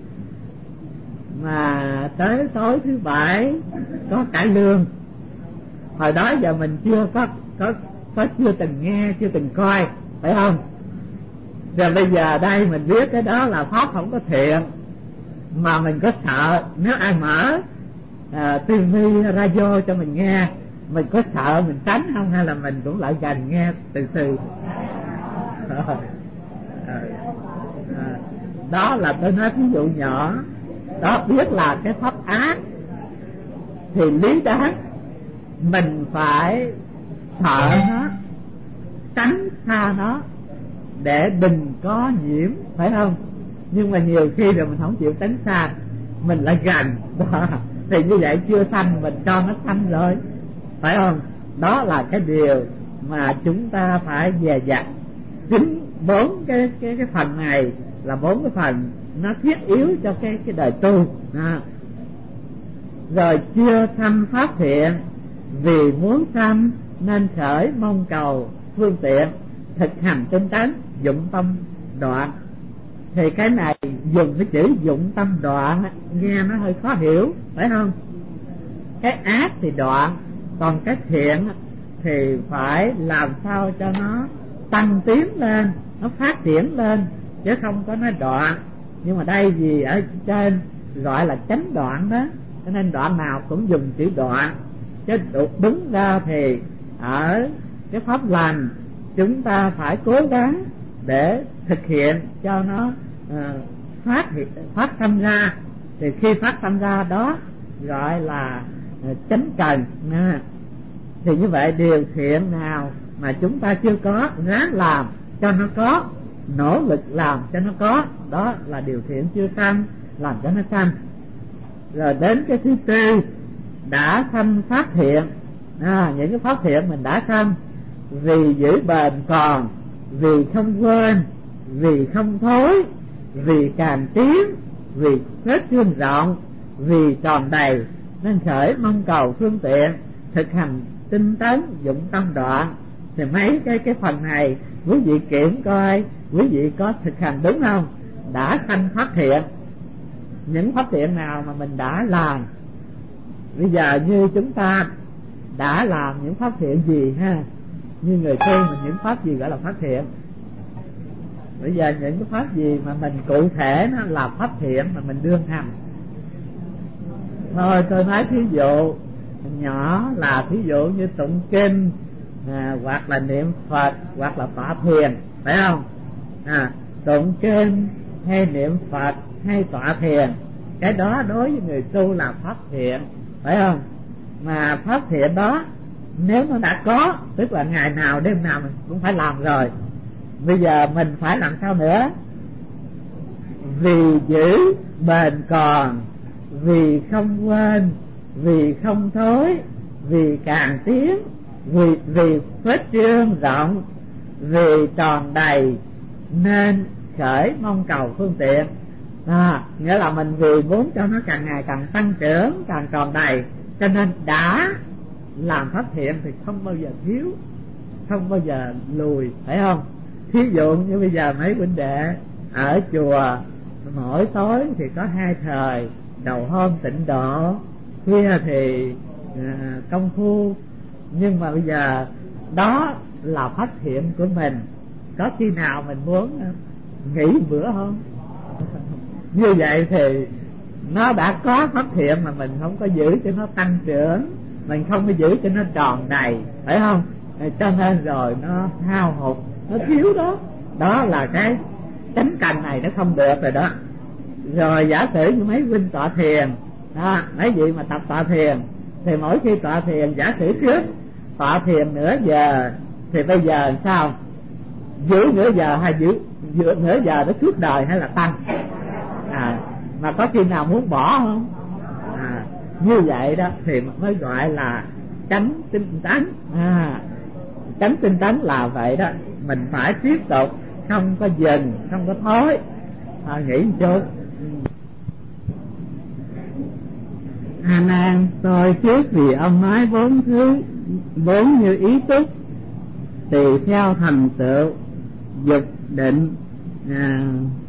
mà tới tối thứ bảy có cải lương. Hồi đó giờ mình chưa có có có chưa từng nghe, chưa từng coi, phải không? Rồi bây giờ đây mình biết cái đó là pháp không có thiện, mà mình có sợ nếu ai mở à, tivi radio cho mình nghe, mình có sợ mình tránh không, hay là mình cũng lại gần nghe từ từ? à, à, à, đó là tôi nói ví dụ nhỏ đó. Biết là cái pháp ác thì lý đáng mình phải sợ nó, tránh xa nó để đừng có nhiễm, phải không? Nhưng mà nhiều khi rồi mình không chịu tránh xa, mình lại gần đó, thì như vậy chưa sanh mình cho nó sanh rồi, phải không? Đó là cái điều mà chúng ta phải dè dặt. Chính bốn cái cái cái phần này là bốn cái phần nó thiết yếu cho cái cái đời tu. À. Rồi chưa sanh pháp thiện, vì muốn sanh nên khởi mong cầu phương tiện, thực hành tinh tấn dụng tâm đoạn. Thì cái này dùng cái chữ dụng tâm đoạn nghe nó hơi khó hiểu, phải không? Cái ác thì đoạn, còn cái thiện thì phải làm sao cho nó tăng tiến lên, nó phát triển lên, chứ không có nói đoạn. Nhưng mà đây vì ở trên gọi là chánh đoạn đó, cho nên đoạn nào cũng dùng chữ đoạn. Chứ đúng ra thì ở cái pháp lành chúng ta phải cố gắng để thực hiện cho nó uh, phát hiện phát sinh ra, thì khi phát sinh ra đó gọi là uh, chánh cần. uh, thì như vậy điều thiện nào mà chúng ta chưa có, ráng làm cho nó có, nỗ lực làm cho nó có, đó là điều thiện chưa sanh, làm cho nó sanh. Rồi đến cái thứ tư, đã sanh phát thiện. à, những cái phát thiện mình đã sanh, vì giữ bền còn, vì không quên, vì không thối, vì càng tiến, vì hết trương rộng, vì tròn đầy, nên khởi mong cầu phương tiện, thực hành tinh tấn dụng tâm đoạn. Thì mấy cái cái phần này quý vị kiểm coi quý vị có thực hành đúng không? Đã sanh phát thiện. Những phát thiện nào mà mình đã làm? Bây giờ như chúng ta đã làm những phát thiện gì ha? Như người tu mình những pháp gì gọi là phát thiện? Bây giờ những cái pháp gì mà mình cụ thể nó là phát thiện mà mình đương hành? Thôi tôi nói thí dụ nhỏ là thí dụ như tụng kinh, à, hoặc là niệm Phật, hoặc là tọa thiền, phải không? À, tụng kinh hay niệm Phật hay tọa thiền, cái đó đối với người tu là pháp thiện, phải không? Mà pháp thiện đó nếu nó đã có, tức là ngày nào đêm nào mình cũng phải làm rồi. Bây giờ mình phải làm sao nữa? Vì giữ bền còn, vì không quên, vì không thối, vì càng tiến, vì vì phết trương rộng, vì tròn đầy, nên khởi mong cầu phương tiện. À, nghĩa là mình vì muốn cho nó càng ngày càng tăng trưởng, càng tròn đầy, cho nên đã làm pháp thiện thì không bao giờ thiếu, không bao giờ lùi, phải không? Thí dụ như bây giờ mấy huynh đệ ở chùa mỗi tối thì có hai thời, đầu hôm tịnh độ, khuya thì à, công phu. Nhưng mà bây giờ đó là phát thiện của mình, có khi nào mình muốn nghỉ bữa không? Như vậy thì nó đã có phát thiện mà mình không có giữ cho nó tăng trưởng, mình không có giữ cho nó tròn đầy, phải không? Cho nên rồi nó hao hụt, nó thiếu đó. Đó là cái chánh cần này nó không được rồi đó. Rồi giả sử như mấy huynh tọa thiền đó, mấy vị mà tập tọa thiền thì mỗi khi tọa thiền, giả sử trước tọa thiền nửa giờ thì bây giờ sao? Giữ nửa giờ hay giữ, giữ nửa giờ đó suốt đời hay là tăng? À, mà có khi nào muốn bỏ không? À, như vậy đó thì mới gọi là chánh tinh tấn. À, chánh tinh tấn là vậy đó, mình phải tiếp tục, không có dừng, không có thối. À, nghĩ một chút. A Nan, tôi trước vì ông nói bốn thứ, bốn như ý túc, tùy theo thành tựu, dục định, à,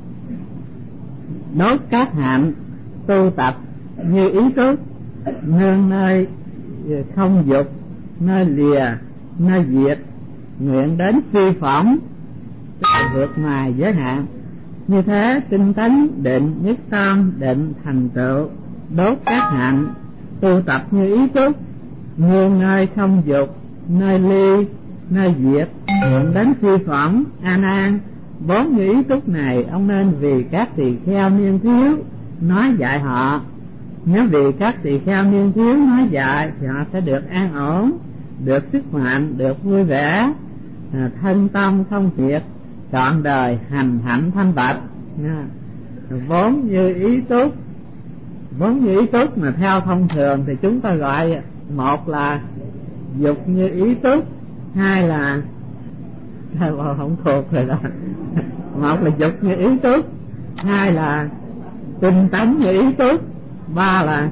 đốt các hạnh, tu tập như ý túc, nương nơi không dục, nơi lìa, nơi diệt, nguyện đến phi phỏng, vượt ngoài giới hạn. Như thế tinh tấn định nhất tâm định thành tựu, đốt các hạnh, tu tập như ý túc, nương nơi không dục, nơi ly, nơi diệt, nguyện đến phi phỏng. A Nan, bốn như ý túc này ông nên vì các tỳ kheo niên thiếu nói dạy họ. Nếu vì các tỳ kheo niên thiếu nói dạy thì họ sẽ được an ổn, được sức mạnh, được vui vẻ, thân tâm không thiệt, trọn đời hành hạnh thanh bạch. Vốn như ý túc, vốn như ý túc mà theo thông thường thì chúng ta gọi một là dục như ý túc, hai là không thuộc rồi đó. Một là dục như ý túc, hai là tinh tấn như ý túc, ba là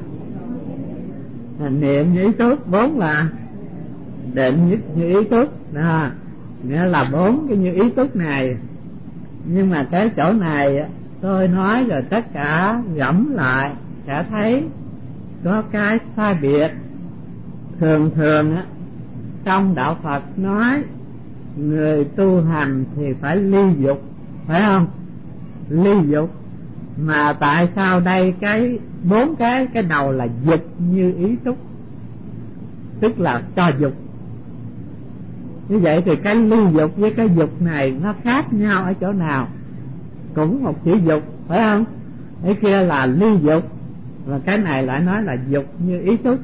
niệm như ý túc, bốn là định nhất như ý túc. Đó, nghĩa là bốn cái như ý túc này. Nhưng mà cái chỗ này tôi nói rồi tất cả gẫm lại sẽ thấy có cái sai biệt. Thường thường á, trong đạo Phật nói người tu hành thì phải ly dục, phải không? Ly dục. Mà tại sao đây cái bốn cái cái đầu là dục như ý túc, tức là cho dục. Như vậy thì cái ly dục với cái dục này nó khác nhau ở chỗ nào? Cũng một chữ dục, phải không? Cái kia là ly dục, và cái này lại nói là dục như ý túc.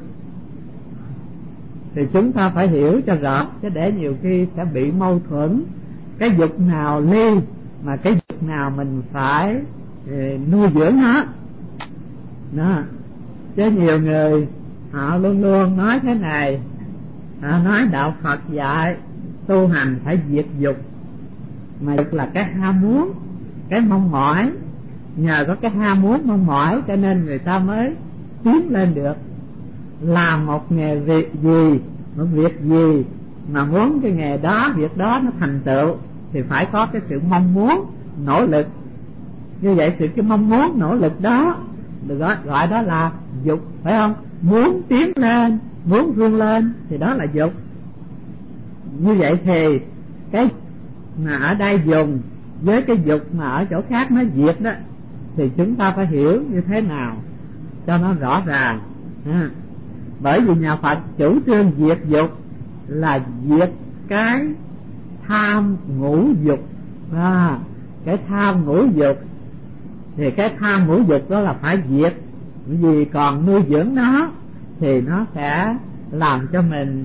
Thì chúng ta phải hiểu cho rõ, chứ để nhiều khi sẽ bị mâu thuẫn. Cái dục nào ly, mà cái dục nào mình phải nuôi dưỡng nó. Đó. Chứ nhiều người họ luôn luôn nói thế này, họ nói đạo Phật dạy tu hành phải diệt dục. Mà dục là cái ham muốn, cái mong mỏi. Nhờ có cái ham muốn mong mỏi cho nên người ta mới tiến lên được. Làm một nghề việc gì, một việc gì mà muốn cái nghề đó, việc đó nó thành tựu thì phải có cái sự mong muốn, nỗ lực. Như vậy thì cái mong muốn, nỗ lực đó được gọi, gọi đó là dục, phải không? Muốn tiến lên, muốn vươn lên thì đó là dục. Như vậy thì cái mà ở đây dùng với cái dục mà ở chỗ khác nó diệt đó, thì chúng ta phải hiểu như thế nào cho nó rõ ràng. À, bởi vì nhà Phật chủ trương diệt dục là diệt cái tham ngũ dục. À, cái tham ngũ dục thì cái tham ngũ dục đó là phải diệt, vì còn nuôi dưỡng nó thì nó sẽ làm cho mình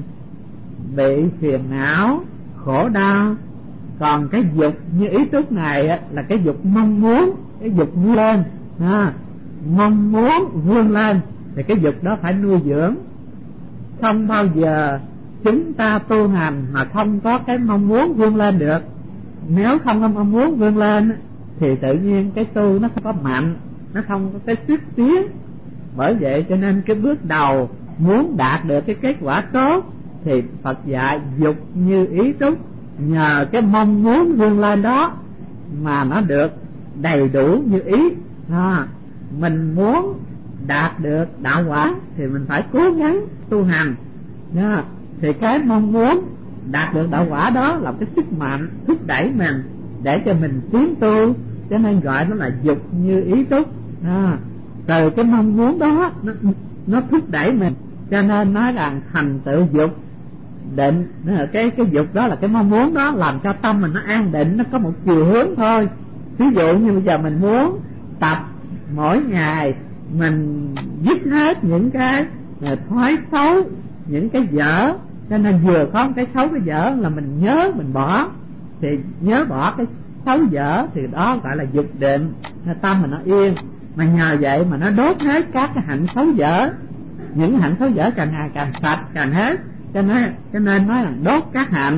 bị phiền não, khổ đau. Còn cái dục như ý túc này là cái dục mong muốn, cái dục vươn lên, à, mong muốn vươn lên thì cái dục đó phải nuôi dưỡng. Không bao giờ chúng ta tu hành mà không có cái mong muốn vươn lên được. Nếu không có mong muốn vươn lên thì tự nhiên cái tu nó không có mạnh, nó không có cái sức tiến. Bởi vậy cho nên cái bước đầu muốn đạt được cái kết quả tốt thì Phật dạy dục như ý túc. Nhờ cái mong muốn vươn lên đó mà nó được đầy đủ như ý. À, mình muốn đạt được đạo quả thì mình phải cố gắng tu hành. À, thì cái mong muốn đạt được đạo quả đó là cái sức mạnh thúc đẩy mình để cho mình tiến tu, cho nên gọi nó là dục như ý túc. À, từ cái mong muốn đó nó, nó thúc đẩy mình, cho nên nói rằng thành tựu dục định. Cái cái dục đó là cái mong muốn đó làm cho tâm mình nó an định, nó có một chiều hướng thôi. Ví dụ như bây giờ mình muốn tập mỗi ngày mình dứt hết những cái thói xấu, những cái dở, cho nên vừa có cái xấu cái dở là mình nhớ mình bỏ, thì nhớ bỏ cái xấu dở thì đó gọi là dục định, tâm mình nó yên. Mà nhờ vậy mà nó đốt hết các cái hạnh xấu dở, những hạnh xấu dở càng ngày càng sạch càng hết. Cho nên cho nên nói là đốt các hạnh,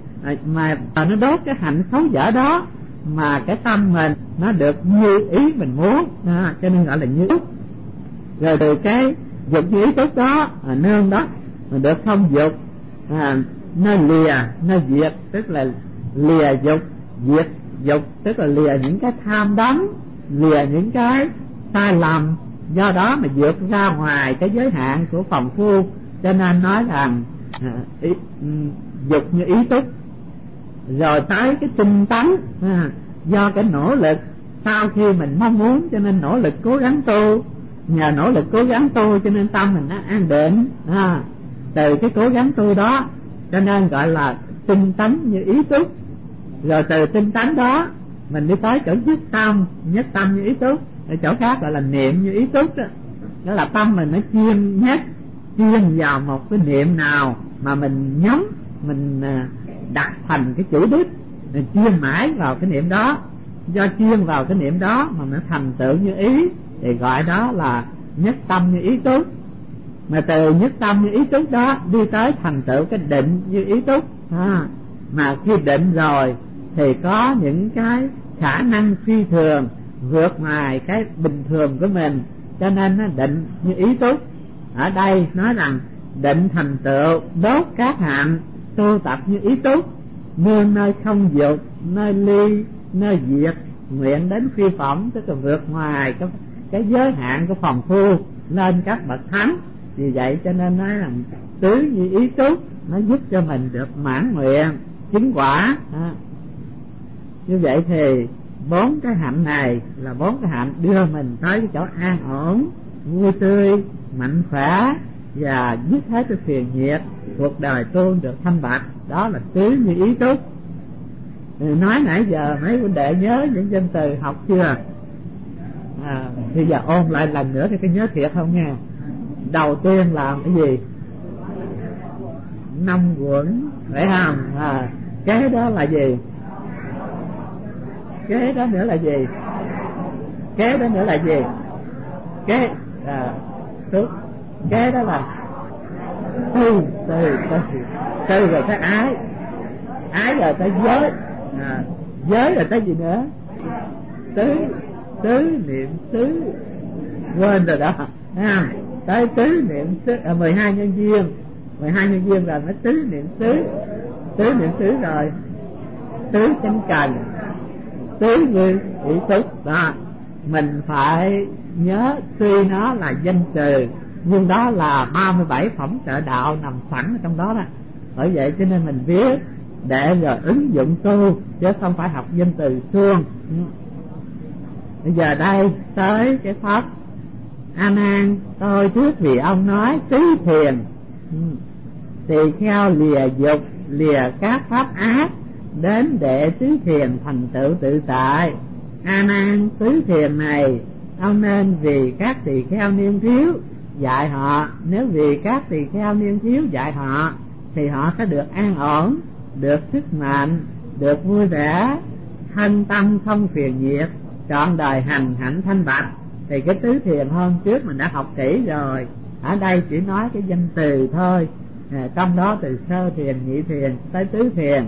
mà nó đốt cái hạnh xấu dở đó mà cái tâm mình nó được như ý mình muốn, à, cho nên gọi là như ý. Rồi từ cái dục như ý tốt đó, à, nương đó mình được thông dục, à, nó lìa nó diệt, tức là lìa dục, diệt dục, tức là lìa những cái tham đắm, lìa những cái sai lầm, do đó mà vượt ra ngoài cái giới hạn của phàm phu. Cho nên nói rằng à, ý, dục như ý túc. Rồi tới cái tinh tấn, à, do cái nỗ lực sau khi mình mong muốn cho nên nỗ lực cố gắng tu, nhờ nỗ lực cố gắng tu cho nên tâm mình nó an định. À, từ cái cố gắng tu đó cho nên gọi là tinh tấn như ý túc. Rồi từ tinh tấn đó mình đi tới chỗ nhất tâm, nhất tâm như ý túc. Ở chỗ khác gọi là niệm như ý túc đó. Đó là tâm mình nó chuyên nhất, chuyên vào một cái niệm nào mà mình nhắm, mình đặt thành cái chủ đích, mình chuyên mãi vào cái niệm đó. Do chuyên vào cái niệm đó mà nó thành tựu như ý thì gọi đó là nhất tâm như ý túc. Mà từ nhất tâm như ý túc đó đi tới thành tựu cái định như ý túc. À, mà khi định rồi thì có những cái khả năng phi thường vượt ngoài cái bình thường của mình, cho nên nó định như ý túc. Ở đây nói rằng định thành tựu đốt các hạnh, tu tập như ý túc, nương nơi không dục, nơi ly, nơi diệt, nguyện đến phi phẩm, tức là vượt ngoài cái, cái giới hạn của phàm phu lên các bậc thánh. Vì vậy cho nên nói là tứ như ý túc, nó giúp cho mình được mãn nguyện chứng quả. À, như vậy thì bốn cái hạnh này là bốn cái hạnh đưa mình tới cái chỗ an ổn, vui tươi, mạnh khỏe và dứt hết cái phiền nhiệt, cuộc đời tu được thanh bạch. Đó là tứ như ý túc. Nói nãy giờ mấy huynh đệ nhớ những danh từ học chưa? À, bây giờ ôn lại lần nữa thì có nhớ thiệt không nha. Đầu tiên là cái gì? Năm quẩn, phải không? À, cái đó là gì? Kế đó nữa là gì? Kế đó nữa là gì? Kế à, tốt. Kế đó là tư, tư, tư, tư rồi tới ái, ái rồi tới giới, à, giới rồi tới gì nữa? Tứ, tứ niệm xứ, quên rồi đó. À, tới tứ niệm xứ, à, mười hai nhân duyên, mười hai nhân duyên là mới tứ niệm xứ, tứ niệm xứ rồi, tứ chánh cần, tứ như ý túc. Đó, mình phải nhớ tuy nó là danh từ nhưng đó là ba mươi bảy phẩm trợ đạo nằm sẵn ở trong đó đó. Bởi vậy cho nên mình viết để rồi ứng dụng tu, chứ không phải học danh từ suông. Bây giờ đây tới cái pháp A Nan, tôi trước vì ông nói tứ thiền, tỳ kheo lìa dục, lìa các pháp ác, đến đệ tứ thiền thành tựu tự tại. A Nan, tứ thiền này ông nên vì các tỳ kheo niên thiếu dạy họ. Nếu vì các tỳ kheo niên thiếu dạy họ thì họ sẽ được an ổn, được sức mạnh, được vui vẻ, thân tâm không phiền nhiệt, trọn đời hành hạnh thanh bạch. Thì cái tứ thiền hôm trước mình đã học kỹ rồi, ở đây chỉ nói cái danh từ thôi, à, trong đó từ sơ thiền, nhị thiền tới tứ thiền.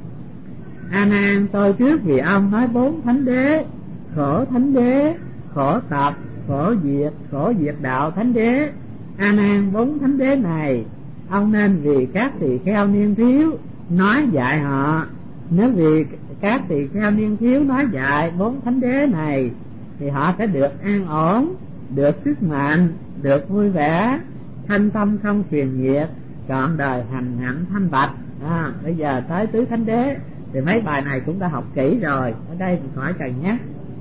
A Nan, tôi trước vì ông nói bốn thánh đế: khổ thánh đế, khổ tập, khổ diệt, khổ diệt đạo thánh đế. A Nan, bốn thánh đế này ông nên vì các tỳ kheo niên thiếu nói dạy họ. Nếu vì các tỳ kheo niên thiếu nói dạy bốn thánh đế này thì họ sẽ được an ổn, được sức mạnh, được vui vẻ, thanh tâm không phiền nhiệt, trọn đời hành hạnh thanh bạch. À, bây giờ tới tứ thánh đế thì mấy bài này cũng đã học kỹ rồi, ở đây thì khỏi cần nhắc.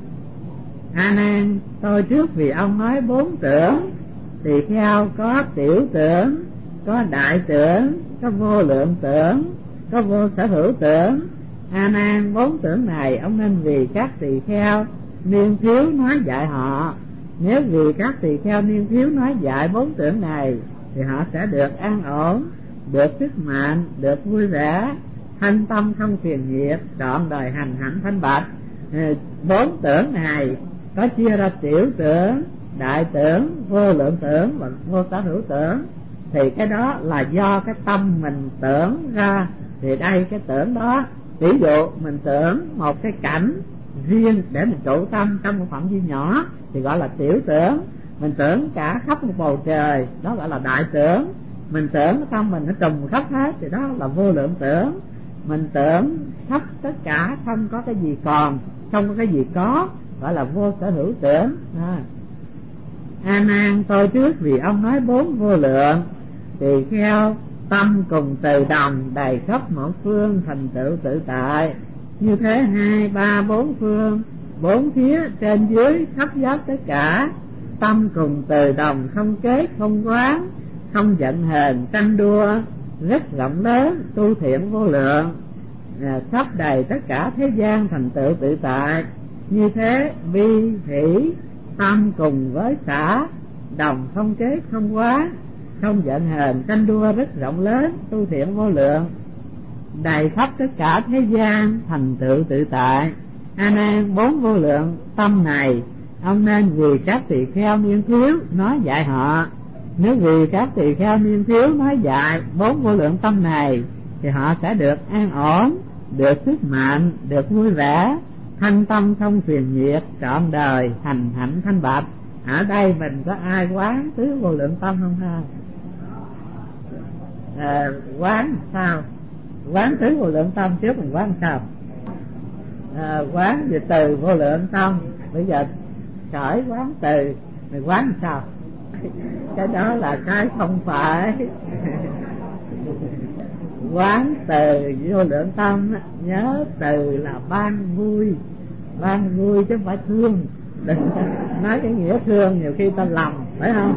A Nan, tôi trước vì ông nói bốn tưởng: tỳ kheo có tiểu tưởng, có đại tưởng, có vô lượng tưởng, có vô sở hữu tưởng. A Nan, bốn tưởng này ông nên vì các tỳ kheo niên thiếu nói dạy họ. Nếu vì các tỳ kheo niên thiếu nói dạy bốn tưởng này thì họ sẽ được an ổn, được sức mạnh, được vui vẻ, thanh tâm không phiền nhiệt, trọn đời hành hạnh thanh bạch. Bốn tưởng này có chia ra tiểu tưởng, đại tưởng, vô lượng tưởng và vô sở hữu tưởng. Thì cái đó là do cái tâm mình tưởng ra. Thì đây cái tưởng đó, ví dụ mình tưởng một cái cảnh riêng để mình trụ tâm trong một phạm vi nhỏ thì gọi là tiểu tưởng. Mình tưởng cả khắp một bầu trời, đó gọi là đại tưởng. Mình tưởng tâm mình nó trùng khắp hết thì đó là vô lượng tưởng. Mình tưởng khắp tất cả không có cái gì còn, không có cái gì có, gọi là vô sở hữu tưởng. À, A Nan, tôi trước vì ông nói bốn vô lượng: tỳ kheo tâm cùng từ đồng, đầy khắp một phương, thành tựu tự tại. Như thế hai ba bốn phương, bốn phía trên dưới khắp giáp tất cả, tâm cùng từ đồng, không kết không quán, không giận hờn tranh đua, rất rộng lớn, tu thiện vô lượng, à, khắp đầy tất cả thế gian, thành tựu tự tại. Như thế bi hỷ tâm cùng với xã, đồng không kết không quán, không giận hờn tranh đua, rất rộng lớn, tu thiện vô lượng, đầy khắp tất cả thế gian, thành tựu tự tại. A Nan, bốn vô lượng tâm này ông nên vì các tỳ kheo niên thiếu nói dạy họ. Nếu vì các tỳ kheo niên thiếu nói dạy bốn vô lượng tâm này thì họ sẽ được an ổn, được sức mạnh, được vui vẻ, thanh tâm không phiền nhiệt, trọn đời hành hạnh thanh bạch. Ở đây mình có ai quán tứ vô lượng tâm không ha? À, quán sao? Quán tứ vô lượng tâm trước mình quán sao? à, quán về từ vô lượng tâm. Bây giờ khởi quán từ, mày quán sao? Cái đó là cái không phải. Quán từ vô lượng tâm, nhớ từ là ban vui, ban vui chứ không phải thương. Đừng nói cái nghĩa thương nhiều khi ta lầm, phải không?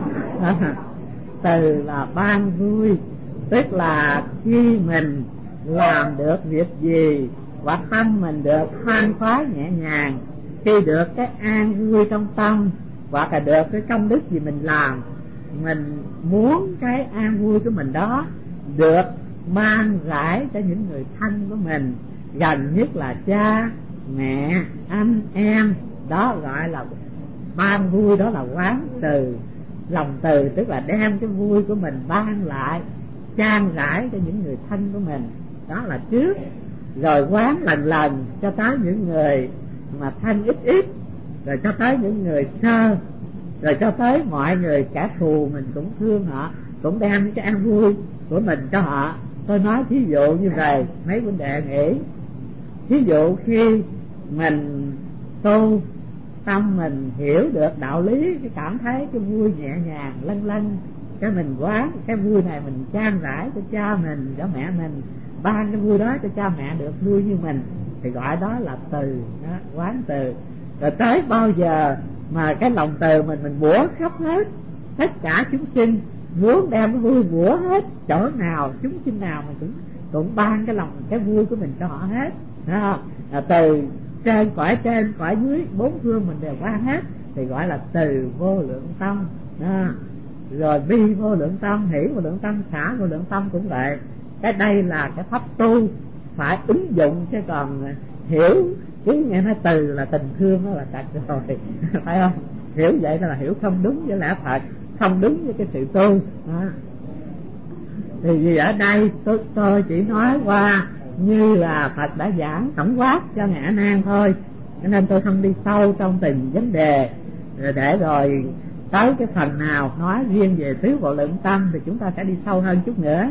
Từ là ban vui, tức là khi mình làm được việc gì hoặc tâm mình được khoan khoái nhẹ nhàng, khi được cái an vui trong tâm hoặc là được cái công đức gì mình làm, mình muốn cái an vui của mình đó được mang rải cho những người thân của mình, gần nhất là cha mẹ anh em, đó gọi là ban vui, đó là quán từ. Lòng từ tức là đem cái vui của mình ban lại, chan rải cho những người thân của mình, đó là trước. Rồi quán lần lần cho tới những người mà thân ít ít, rồi cho tới những người sơ, rồi cho tới mọi người kẻ thù mình cũng thương họ, cũng đem cái an vui của mình cho họ. Tôi nói thí dụ như vậy, mấy huynh đệ nghĩ, thí dụ khi mình tu, tâm mình hiểu được đạo lý, cái cảm thấy cái vui nhẹ nhàng lân lân, cái mình quán cái vui này mình chan rải cho cha mình, cho mẹ mình, ban cái vui đó cho cha mẹ được vui như mình, thì gọi đó là từ đó, quán từ. Rồi tới bao giờ mà cái lòng từ mình mình bủa khắp hết tất cả chúng sinh, muốn đem cái vui bủa hết chỗ nào chúng sinh nào mình cũng cũng ban cái lòng cái vui của mình cho họ hết, đó. À, từ trên cõi trên cõi dưới bốn phương mình đều ban hết, thì gọi là từ vô lượng tâm đó. Rồi bi vô lượng tâm, hỷ vô lượng tâm, xả vô lượng tâm cũng vậy. Cái đây là cái pháp tu phải ứng dụng, chứ còn hiểu chứ nghe nói từ là tình thương đó là thật rồi phải không? Hiểu vậy là hiểu không đúng với lẽ thật, không đúng với cái sự tu đó. Thì vì ở đây tôi, tôi chỉ nói qua như là Phật đã giảng tổng quát cho Ngài A Nan thôi, cho nên tôi không đi sâu trong từng vấn đề, để rồi tới cái phần nào nói riêng về tứ vô lượng tâm thì chúng ta sẽ đi sâu hơn chút nữa.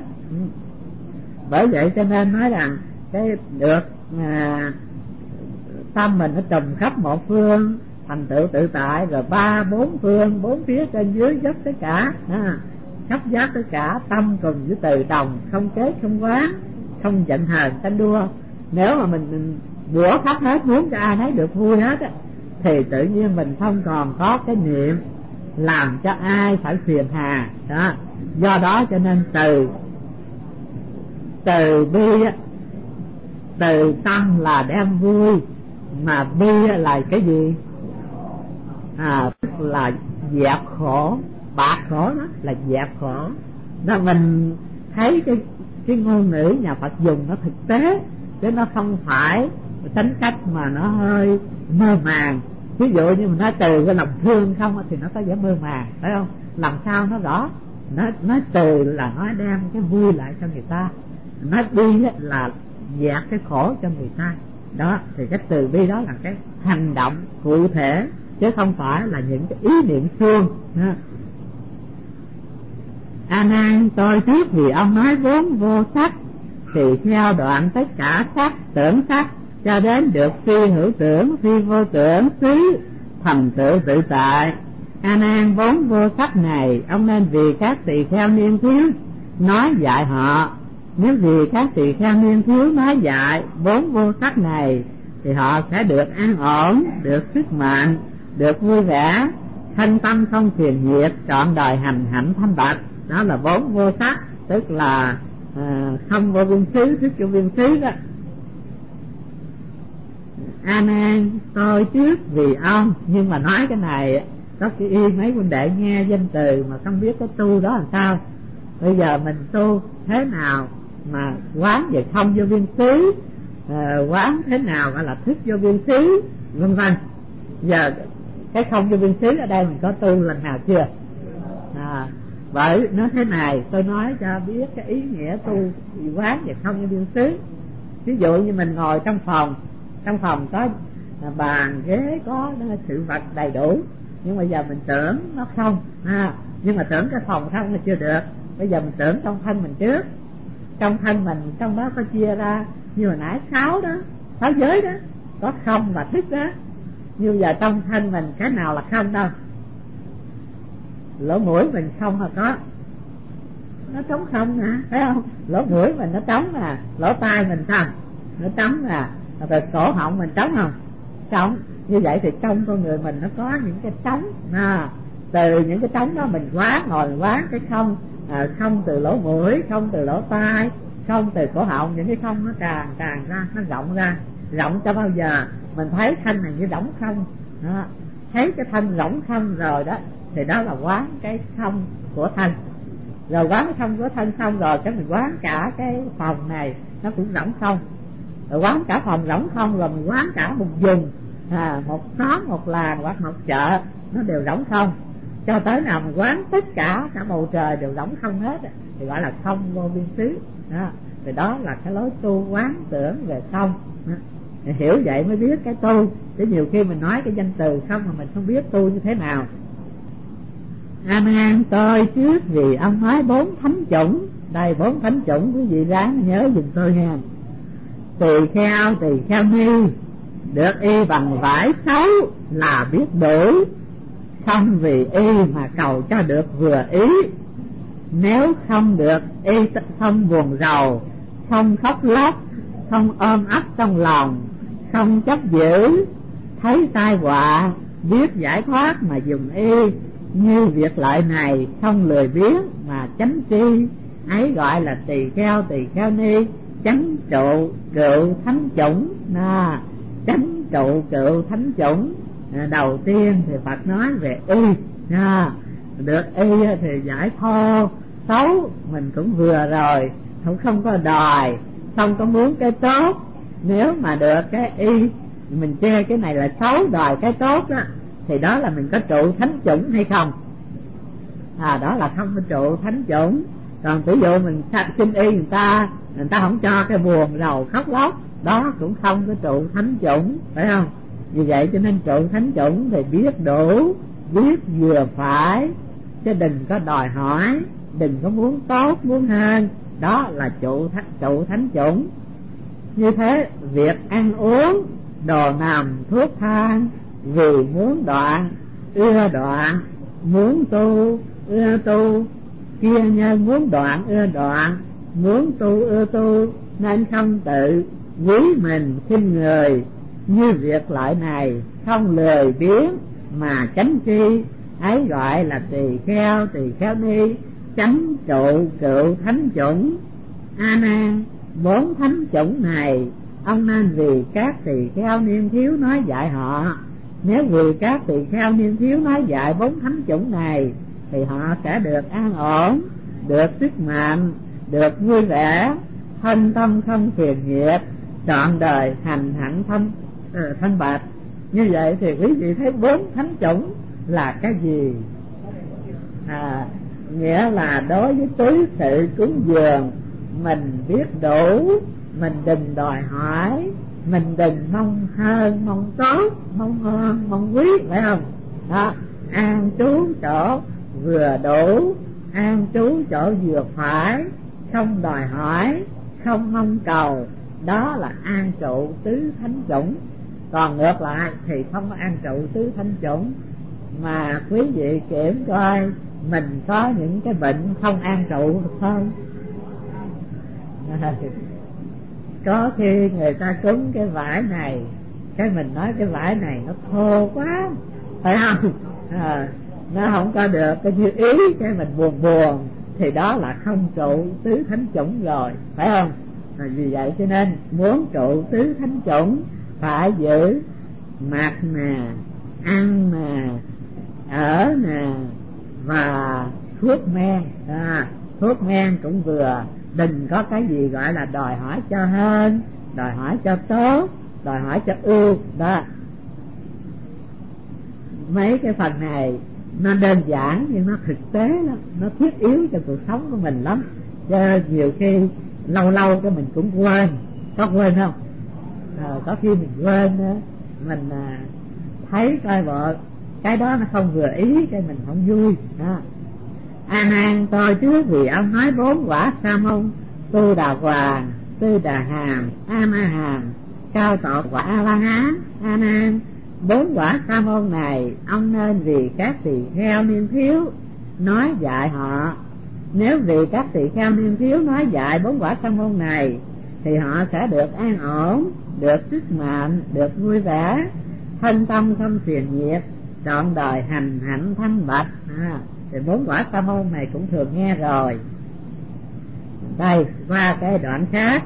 Bởi vậy cho nên nói rằng cái được à, tâm mình nó trùm khắp một phương, thành tựu tự tại, rồi ba bốn phương, bốn phía trên dưới dốc tất cả, à, khắp giác tất cả, tâm cùng với từ đồng, không kế không quán, không giận hờn tranh đua. Nếu mà mình, mình bủa khắp hết, muốn cho ai nấy được vui hết á, thì tự nhiên mình không còn có cái niệm làm cho ai phải phiền hà đó. Do đó cho nên từ từ bi á, từ tâm là đem vui, mà bi là cái gì? À, tức là dẹp khổ, bạc khổ, đó là dẹp khổ. Đó, mình thấy cái cái ngôn ngữ nhà Phật dùng nó thực tế, chứ nó không phải tính cách mà nó hơi mơ màng. Ví dụ như mình nói từ cái lòng thương không thì nó có vẻ mơ màng, phải không? Làm sao nó rõ? Nó nói từ là nó đem cái vui lại cho người ta, nói bi là dẹp cái khổ cho người ta. Đó, thì cái từ bi đó là cái hành động cụ thể, chứ không phải là những cái ý niệm suông. A Nan, tôi trước vì ông nói vốn vô sắc, thì theo đoạn tất cả sắc, tưởng sắc, cho đến được phi hữu tưởng, phi vô tưởng, xứ thành tựu tự tại. A Nan, vốn vô sắc này, ông nên vì các tỳ kheo niên thiếu nói dạy họ. Nếu vì các tỳ kheo niên thiếu nói dạy vốn vô sắc này, thì họ sẽ được an ổn, được sức mạnh, được vui vẻ, thanh tâm không phiền nhiệt, trọn đời hành hạnh thanh bạch. Đó là vốn vô sắc, tức là à, không vô biên xứ, thức vô biên xứ đó. A Nan, tôi trước vì ông, nhưng mà nói cái này có cái y mấy huynh đệ nghe danh từ mà không biết cái tu đó làm sao. Bây giờ mình tu thế nào mà quán về không vô biên xứ, à, quán thế nào gọi là thức vô biên xứ, vân vân. Giờ cái không vô biên xứ ở đây mình có tu lần nào chưa? À, bởi nói thế này, tôi nói cho biết cái ý nghĩa tu quán về không vô biên xứ. Ví dụ như mình ngồi trong phòng, trong phòng có bàn ghế, có sự vật đầy đủ, nhưng bây giờ mình tưởng nó không, à, nhưng mà tưởng cái phòng không là chưa được. Bây giờ mình tưởng trong thân mình trước, trong thân mình trong đó có chia ra như hồi nãy sáu đó, sáu giới đó, có không và thức đó. Như giờ trong thân mình cái nào là không đâu? Lỗ mũi mình không là có, nó trống không nè, thấy không? Lỗ mũi mình nó trống nè, lỗ tai mình sao? Nó trống nè, rồi cổ họng mình trống không? Trống. Như vậy thì trong con người mình nó có những cái trống, à, từ những cái trống đó mình quán, ngồi quán cái không, à, không từ lỗ mũi, không từ lỗ tai, không từ cổ họng, những cái không nó tràn tràn ra, nó rộng ra, rộng cho bao giờ mình thấy thân này như rỗng không, đó. Thấy cái thân rỗng không rồi đó thì đó là quán cái không của thân. Rồi quán cái không của thân xong rồi cái mình quán cả cái phòng này nó cũng rỗng không, rồi quán cả phòng rỗng không, rồi mình quán cả một vùng, à, một xóm, một làng hoặc một chợ nó đều rỗng không, cho tới nào mình quán tất cả cả bầu trời đều rỗng không hết thì gọi là không vô biên xứ. Đó, thì đó là cái lối tu quán tưởng về không. Đó, hiểu vậy mới biết cái tu, chứ nhiều khi mình nói cái danh từ không mà mình không biết tu như thế nào. A Nan tôi trước vì ông nói bốn thánh chủng, đây bốn thánh chủng quý vị ráng nhớ giùm tôi nha. Tỳ kheo, tỳ kheo ni được y bằng vải xấu là biết đủ, không vì y mà cầu cho được vừa ý. Nếu không được y không buồn rầu, không khóc lóc, không ôm ấp trong lòng, không chấp giữ, thấy tai họa biết giải thoát mà dùng y. Như việc lợi này không lười biếng mà chánh tri, ấy gọi là tỳ kheo, tỳ kheo ni chánh trụ cựu thánh chủng. Nà, chánh trụ cựu thánh chủng. À, đầu tiên thì Phật nói về y, à, được y thì giải thô xấu mình cũng vừa rồi, không không có đòi, không có muốn cái tốt. Nếu mà được cái y mình chê cái này là xấu, đòi cái tốt đó, thì đó là mình có trụ thánh chủng hay không? À, đó là không có trụ thánh chủng. Còn ví dụ mình xin y người ta, người ta không cho cái buồn rầu khóc lóc, đó cũng không có trụ thánh chủng, phải không? Vì vậy cho nên trụ thánh chủng thì biết đủ, biết vừa phải, chứ đừng có đòi hỏi, đừng có muốn tốt muốn hơn, đó là trụ thánh, trụ thánh chủng. Như thế việc ăn uống, đồ nằm, thuốc thang, vì muốn đoạn, ưa đoạn, muốn tu, ưa tu, kia nhân muốn đoạn, ưa đoạn, muốn tu, ưa tu, nên không tự quý mình khinh người. Như việc lợi này không lười biếng mà chánh tri, ấy gọi là tỳ kheo, tỳ kheo ni chánh trụ cựu thánh chủng. A Nan, bốn thánh chủng này ông nên vì các tỳ kheo niên thiếu nói dạy họ. Nếu vì các tỳ kheo niên thiếu nói dạy bốn thánh chủng này thì họ sẽ được an ổn, được sức mạnh, được vui vẻ, thân tâm không phiền nhiệt, trọn đời hành hạnh thanh uh, thanh bạch. Như vậy thì quý vị thấy bốn thánh chủng là cái gì? À, nghĩa là đối với tứ sự cúng dường mình biết đủ, mình đừng đòi hỏi, mình đừng mong hơn, mong tốt, mong ngon, mong quý, phải không? Đó, an trú chỗ vừa đủ, an trú chỗ vừa phải, không đòi hỏi, không mong cầu, đó là an trụ tứ thánh chủng. Còn ngược lại thì không có an trụ tứ thánh chủng. Mà quý vị kiểm coi mình có những cái bệnh không an trụ không? Có khi người ta cúng cái vải này, cái mình nói cái vải này nó thô quá, phải không? À, nó không có được cái như ý, cái mình buồn buồn, thì đó là không trụ tứ thánh chủng rồi, phải không? À, vì vậy cho nên muốn trụ tứ thánh chủng phải giữ mặc nè, ăn nè, ở nè, và thuốc men. À, thuốc men cũng vừa, đừng có cái gì gọi là đòi hỏi cho hơn, đòi hỏi cho tốt, đòi hỏi cho ưu. Đó, mấy cái phần này nó đơn giản nhưng nó thực tế lắm, nó thiết yếu cho cuộc sống của mình lắm. Cho nhiều khi lâu lâu cái mình cũng quên, có quên không? À, có khi mình quên đó, mình à, thấy coi vợ cái đó nó không vừa ý, cái mình không vui đó. A Nan tôi trước vì ông nói bốn quả sa môn, tu đà hoàng, tư đà hàm, a ma hàm, cao tột quả A La Hán. A Nan, bốn quả sa môn này ông nên vì các tỳ kheo niên thiếu nói dạy họ. Nếu vì các tỳ kheo niên thiếu nói dạy bốn quả sa môn này thì họ sẽ được an ổn, được sức mạnh, được vui vẻ, thân tâm không phiền nhiệt, trọn đời hành hạnh thanh bạch. À, thì bốn quả sa môn này cũng thường nghe rồi. Đây, qua cái đoạn khác.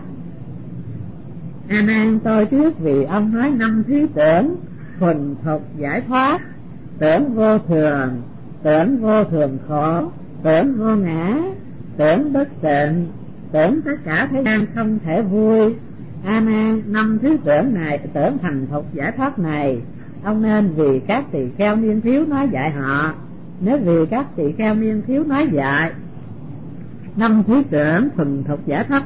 A Nan, tôi trước vì ông nói năm thí tưởng thuần thục giải thoát: tưởng vô thường, tưởng vô thường khổ, tưởng vô ngã, tưởng bất tịnh, tưởng tất cả thế gian không thể vui. A Nan, năm thứ tưởng này, tưởng thành thục giải thoát này ông nên vì các tỳ kheo niên thiếu nói dạy họ. Nếu vì các tỳ kheo niên thiếu nói dạy năm thứ tưởng thuần thục giải thoát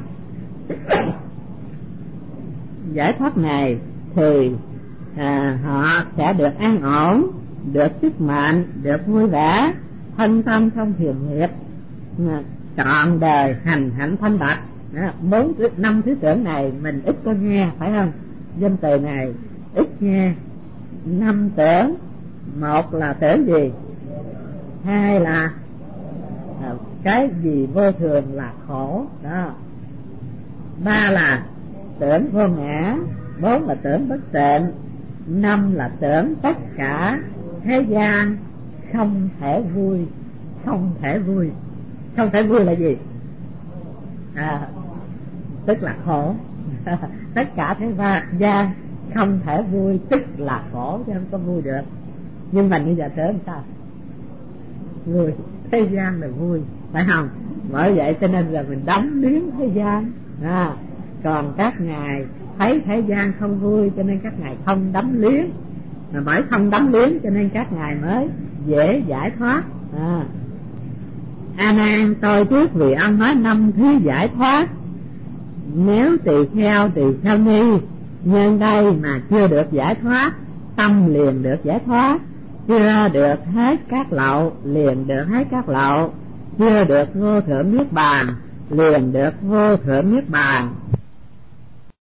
giải thoát này thì à, họ sẽ được an ổn, được sức mạnh, được vui vẻ, thân tâm không phiền nhiệt, trọn đời hành hạnh thanh bạch. Bốn năm thứ tưởng này mình ít có nghe, phải không? Danh từ này ít nghe. Năm tưởng, một là tưởng gì, hai là à, cái gì vô thường là khổ đó, ba là tưởng vô ngã, bốn là tưởng bất tịnh, năm là tưởng tất cả thế gian không thể vui. Không thể vui, không thể vui là gì? À, tức là khổ. Tất cả thế gian không thể vui tức là khổ, chứ không có vui được. Nhưng mà bây giờ tưởng sao? Vui, thế gian là vui, phải không? Bởi vậy cho nên là mình đắm luyến thế gian. À, còn các ngài thấy thế gian không vui cho nên các ngài không đắm luyến, mà bởi không đắm luyến cho nên các ngài mới dễ giải thoát. À, A Nan, tôi trước vì ông nói năm thứ giải thoát. Nếu tỳ kheo tỳ kheo ni nhân đây mà chưa được giải thoát, tâm liền được giải thoát. Chưa được hết các lậu, liền được hết các lậu. Chưa được vô thượng niết bàn, liền được vô thượng niết bàn.